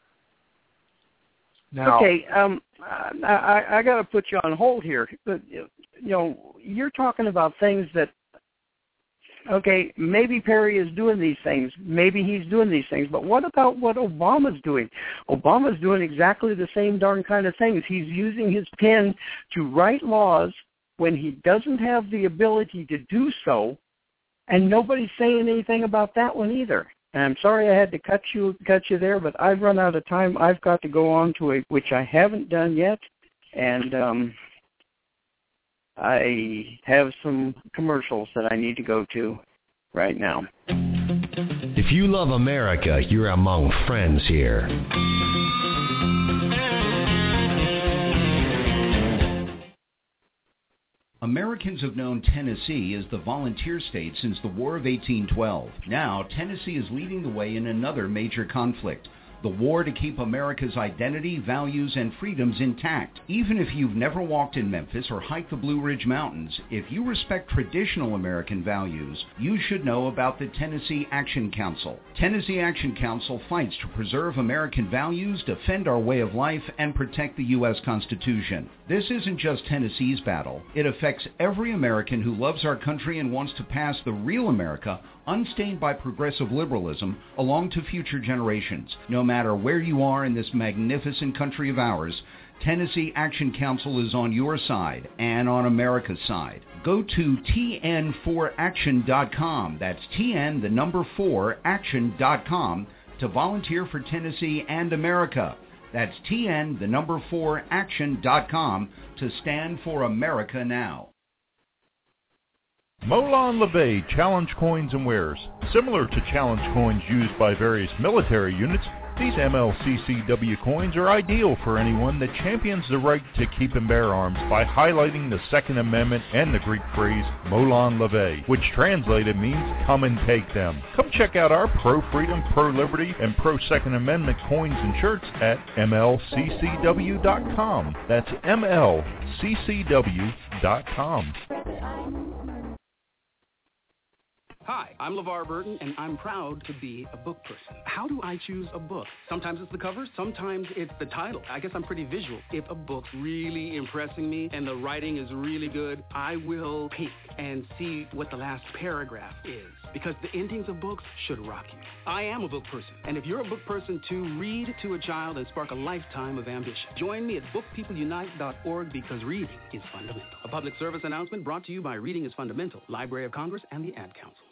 Now, okay, um, I, I got to put you on hold here. But, you know, you're talking about things that, okay, maybe Perry is doing these things. Maybe he's doing these things. But what about what Obama's doing? Obama's doing exactly the same darn kind of things. He's using his pen to write laws when he doesn't have the ability to do so, and nobody's saying anything about that one either. And I'm sorry I had to cut you cut you there, but I've run out of time. I've got to go on to a, which I haven't done yet, and um, I have some commercials that I need to go to right now. If you love America, you're among friends here. Americans have known Tennessee as the volunteer state since the War of eighteen twelve. Now, Tennessee is leading the way in another major conflict. the war to keep America's identity, values, and freedoms intact. Even if you've never walked in Memphis or hiked the Blue Ridge Mountains, if you respect traditional American values, you should know about the Tennessee Action Council. Tennessee Action Council fights to preserve American values, defend our way of life, and protect the U S Constitution. This isn't just Tennessee's battle. It affects every American who loves our country and wants to pass the real America, unstained by progressive liberalism, along to future generations. No matter where you are in this magnificent country of ours, Tennessee Action Council is on your side and on America's side. Go to T N four action dot com, that's T N, the number four, action dot com, to volunteer for Tennessee and America. That's T N, the number four, action dot com, to stand for America now. Molon Labe Challenge Coins and Wares. Similar to challenge coins used by various military units, these M L C C W coins are ideal for anyone that champions the right to keep and bear arms by highlighting the Second Amendment and the Greek phrase Molon Labe, which translated means come and take them. Come check out our pro-freedom, pro-liberty, and pro-Second Amendment coins and shirts at M L C C W dot com. That's M L C C W dot com. Hi, I'm LeVar Burton, and I'm proud to be a book person. How do I choose a book? Sometimes it's the cover, sometimes it's the title. I guess I'm pretty visual. If a book's really impressing me and the writing is really good, I will peek and see what the last paragraph is, because the endings of books should rock you. I am a book person, and if you're a book person too, read to a child and spark a lifetime of ambition. Join me at book people unite dot org, because reading is fundamental. A public service announcement brought to you by Reading is Fundamental, Library of Congress, and the Ad Council.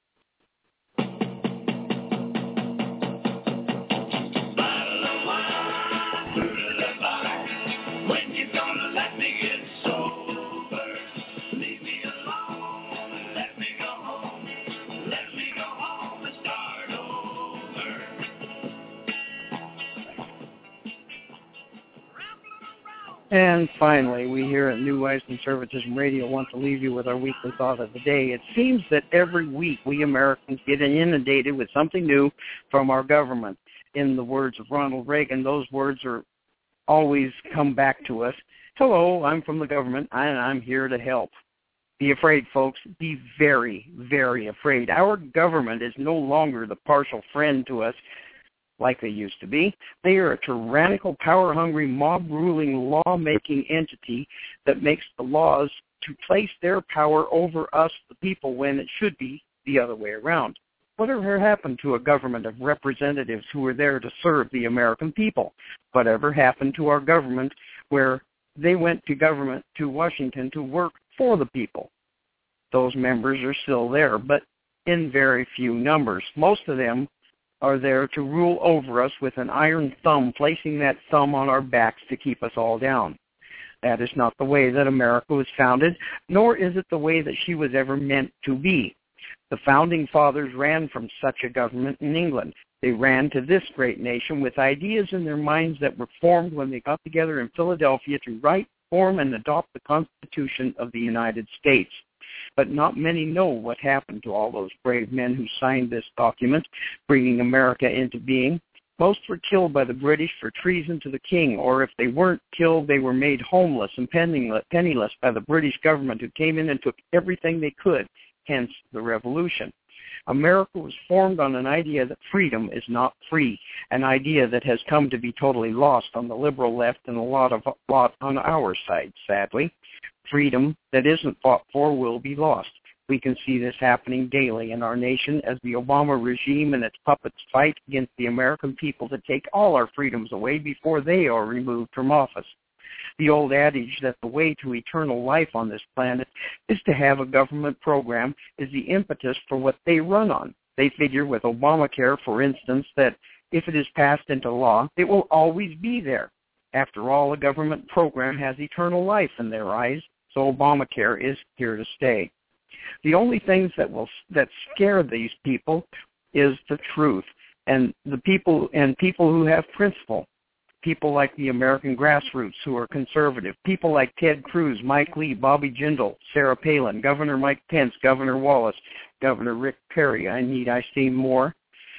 And finally, we here at New Wise Conservatism Radio want to leave you with our weekly thought of the day. It seems that every week we Americans get inundated with something new from our government. In the words of Ronald Reagan, those words are always come back to us. Hello, I'm from the government, and I'm here to help. Be afraid, folks. Be very, very afraid. Our government is no longer the partial friend to us like they used to be. They are a tyrannical, power-hungry, mob-ruling, law-making entity that makes the laws to place their power over us, the people, when it should be the other way around. Whatever happened to a government of representatives who were there to serve the American people? Whatever happened to our government where they went to government, to Washington, to work for the people? Those members are still there, but in very few numbers. Most of them are there to rule over us with an iron thumb, placing that thumb on our backs to keep us all down. That is not the way that America was founded, nor is it the way that she was ever meant to be. The Founding Fathers ran from such a government in England. They ran to this great nation with ideas in their minds that were formed when they got together in Philadelphia to write, form, and adopt the Constitution of the United States. But not many know what happened to all those brave men who signed this document, bringing America into being. Most were killed by the British for treason to the king, or if they weren't killed, they were made homeless and penniless by the British government, who came in and took everything they could, hence the Revolution. America was formed on an idea that freedom is not free, an idea that has come to be totally lost on the liberal left and a lot of lot on our side, sadly. Freedom that isn't fought for will be lost. We can see this happening daily in our nation as the Obama regime and its puppets fight against the American people to take all our freedoms away before they are removed from office. The old adage that the way to eternal life on this planet is to have a government program is the impetus for what they run on. They figure with Obamacare, for instance, that if it is passed into law, it will always be there. After all, a government program has eternal life in their eyes, so Obamacare is here to stay. The only things that will that scare these people is the truth, and the people and people who have principle. People like the American grassroots who are conservative. People like Ted Cruz, Mike Lee, Bobby Jindal, Sarah Palin, Governor Mike Pence, Governor Wallace, Governor Rick Perry. I need I say more.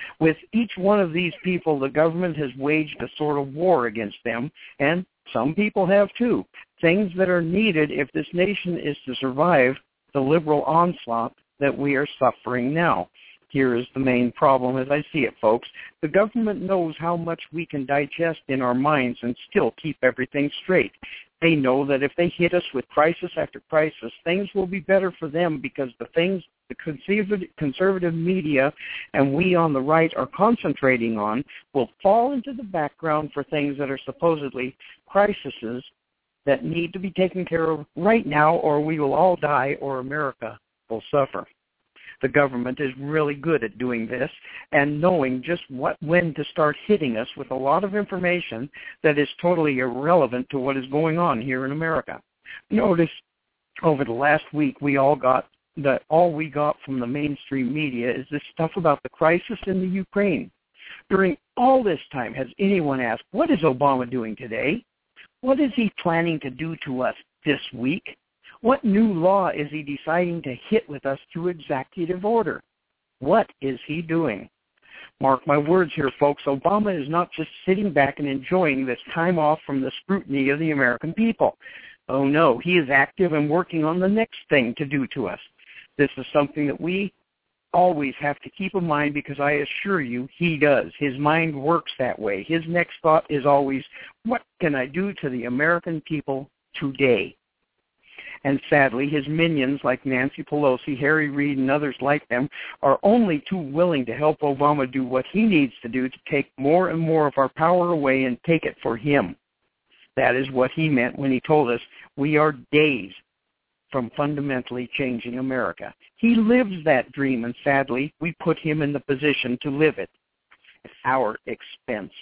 With each one of these people, the government has waged a sort of war against them, and some people have too. Things that are needed if this nation is to survive the liberal onslaught that we are suffering now. Here is the main problem as I see it, folks. The government knows how much we can digest in our minds and still keep everything straight. They know that if they hit us with crisis after crisis, things will be better for them because the things the conservative, conservative media and we on the right are concentrating on will fall into the background for things that are supposedly crises that need to be taken care of right now, or we will all die or America will suffer. The government is really good at doing this and knowing just what when to start hitting us with a lot of information that is totally irrelevant to what is going on here in America. Notice over the last week we all got that all we got from the mainstream media is this stuff about the crisis in the Ukraine. During all this time, has anyone asked, what is Obama doing today? What is he planning to do to us this week? What new law is he deciding to hit with us through executive order? What is he doing? Mark my words here, folks. Obama is not just sitting back and enjoying this time off from the scrutiny of the American people. Oh, no. He is active and working on the next thing to do to us. This is something that we always have to keep in mind because I assure you he does. His mind works that way. His next thought is always, what can I do to the American people today? And sadly, his minions like Nancy Pelosi, Harry Reid, and others like them are only too willing to help Obama do what he needs to do to take more and more of our power away and take it for him. That is what he meant when he told us we are days from fundamentally changing America. He lives that dream, and sadly, we put him in the position to live it at our expense.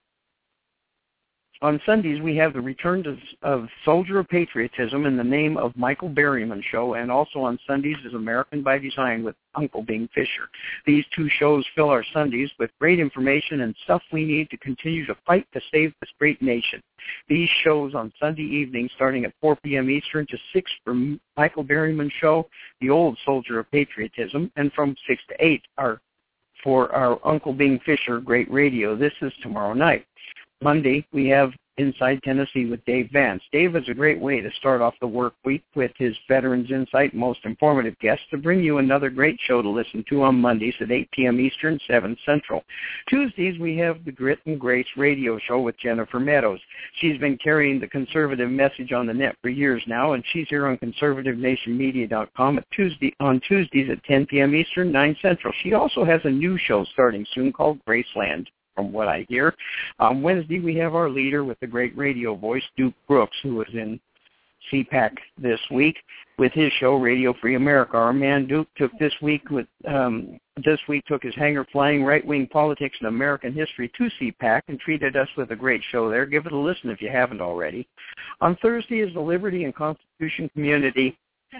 On Sundays, we have the return to, of Soldier of Patriotism in the Name of Michael Berryman show, and also on Sundays is American by Design with Uncle Bing Fisher. These two shows fill our Sundays with great information and stuff we need to continue to fight to save this great nation. These shows on Sunday evenings starting at four p.m. Eastern to six for Michael Berryman show, The Old Soldier of Patriotism, and from six to eight are for our Uncle Bing Fisher Great Radio. This is tomorrow night. Monday, we have Inside Tennessee with Dave Vance. Dave is a great way to start off the work week with his Veterans Insight, most informative guest, to bring you another great show to listen to on Mondays at eight p.m. Eastern, seven Central. Tuesdays, we have the Grit and Grace radio show with Jennifer Meadows. She's been carrying the conservative message on the net for years now, and she's here on conservative nation media dot com at Tuesday, on Tuesdays at ten p.m. Eastern, nine Central. She also has a new show starting soon called Graceland, from what I hear. On Wednesday, we have our leader with the great radio voice, Duke Brooks, who was in C PAC this week with his show, Radio Free America. Our man Duke took this week with um, this week took his hanger-flying right-wing politics and American history to C PAC and treated us with a great show there. Give it a listen if you haven't already. On Thursday is the Liberty and Constitution Community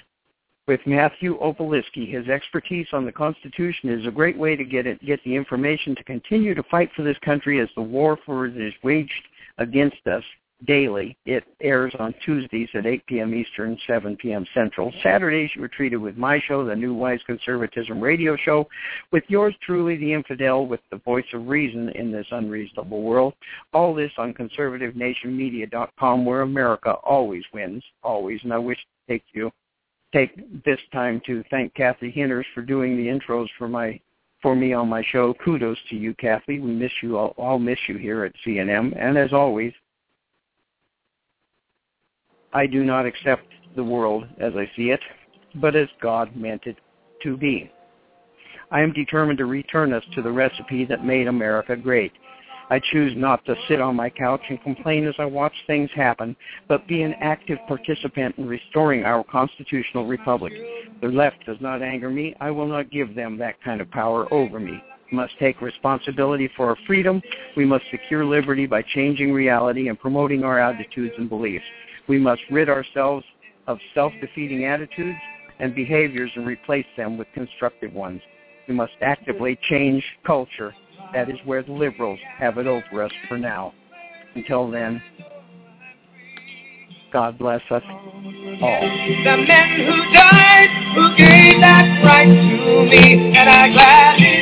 with Matthew Opaliski. His expertise on the Constitution is a great way to get it, get the information to continue to fight for this country as the war for it is waged against us daily. It airs on Tuesdays at eight p.m. Eastern, seven p.m. Central. Saturdays, you are treated with my show, the New Wise Conservatism radio show, with yours truly, the infidel, with the voice of reason in this unreasonable world. All this on conservative nation media dot com, where America always wins, always. And I wish to take you take this time to thank Kathy Hinders for doing the intros for my for me on my show. Kudos to you, Kathy. We miss you. I'll, I'll miss you here at C N M. And as always, I do not accept the world as I see it, but as God meant it to be. I am determined to return us to the recipe that made America great. I choose not to sit on my couch and complain as I watch things happen, but be an active participant in restoring our constitutional republic. The left does not anger me. I will not give them that kind of power over me. We must take responsibility for our freedom. We must secure liberty by changing reality and promoting our attitudes and beliefs. We must rid ourselves of self-defeating attitudes and behaviors and replace them with constructive ones. We must actively change culture. That is where the liberals have it over us for now. Until then, God bless us all. The men who died, who gave that right to me, and I gladly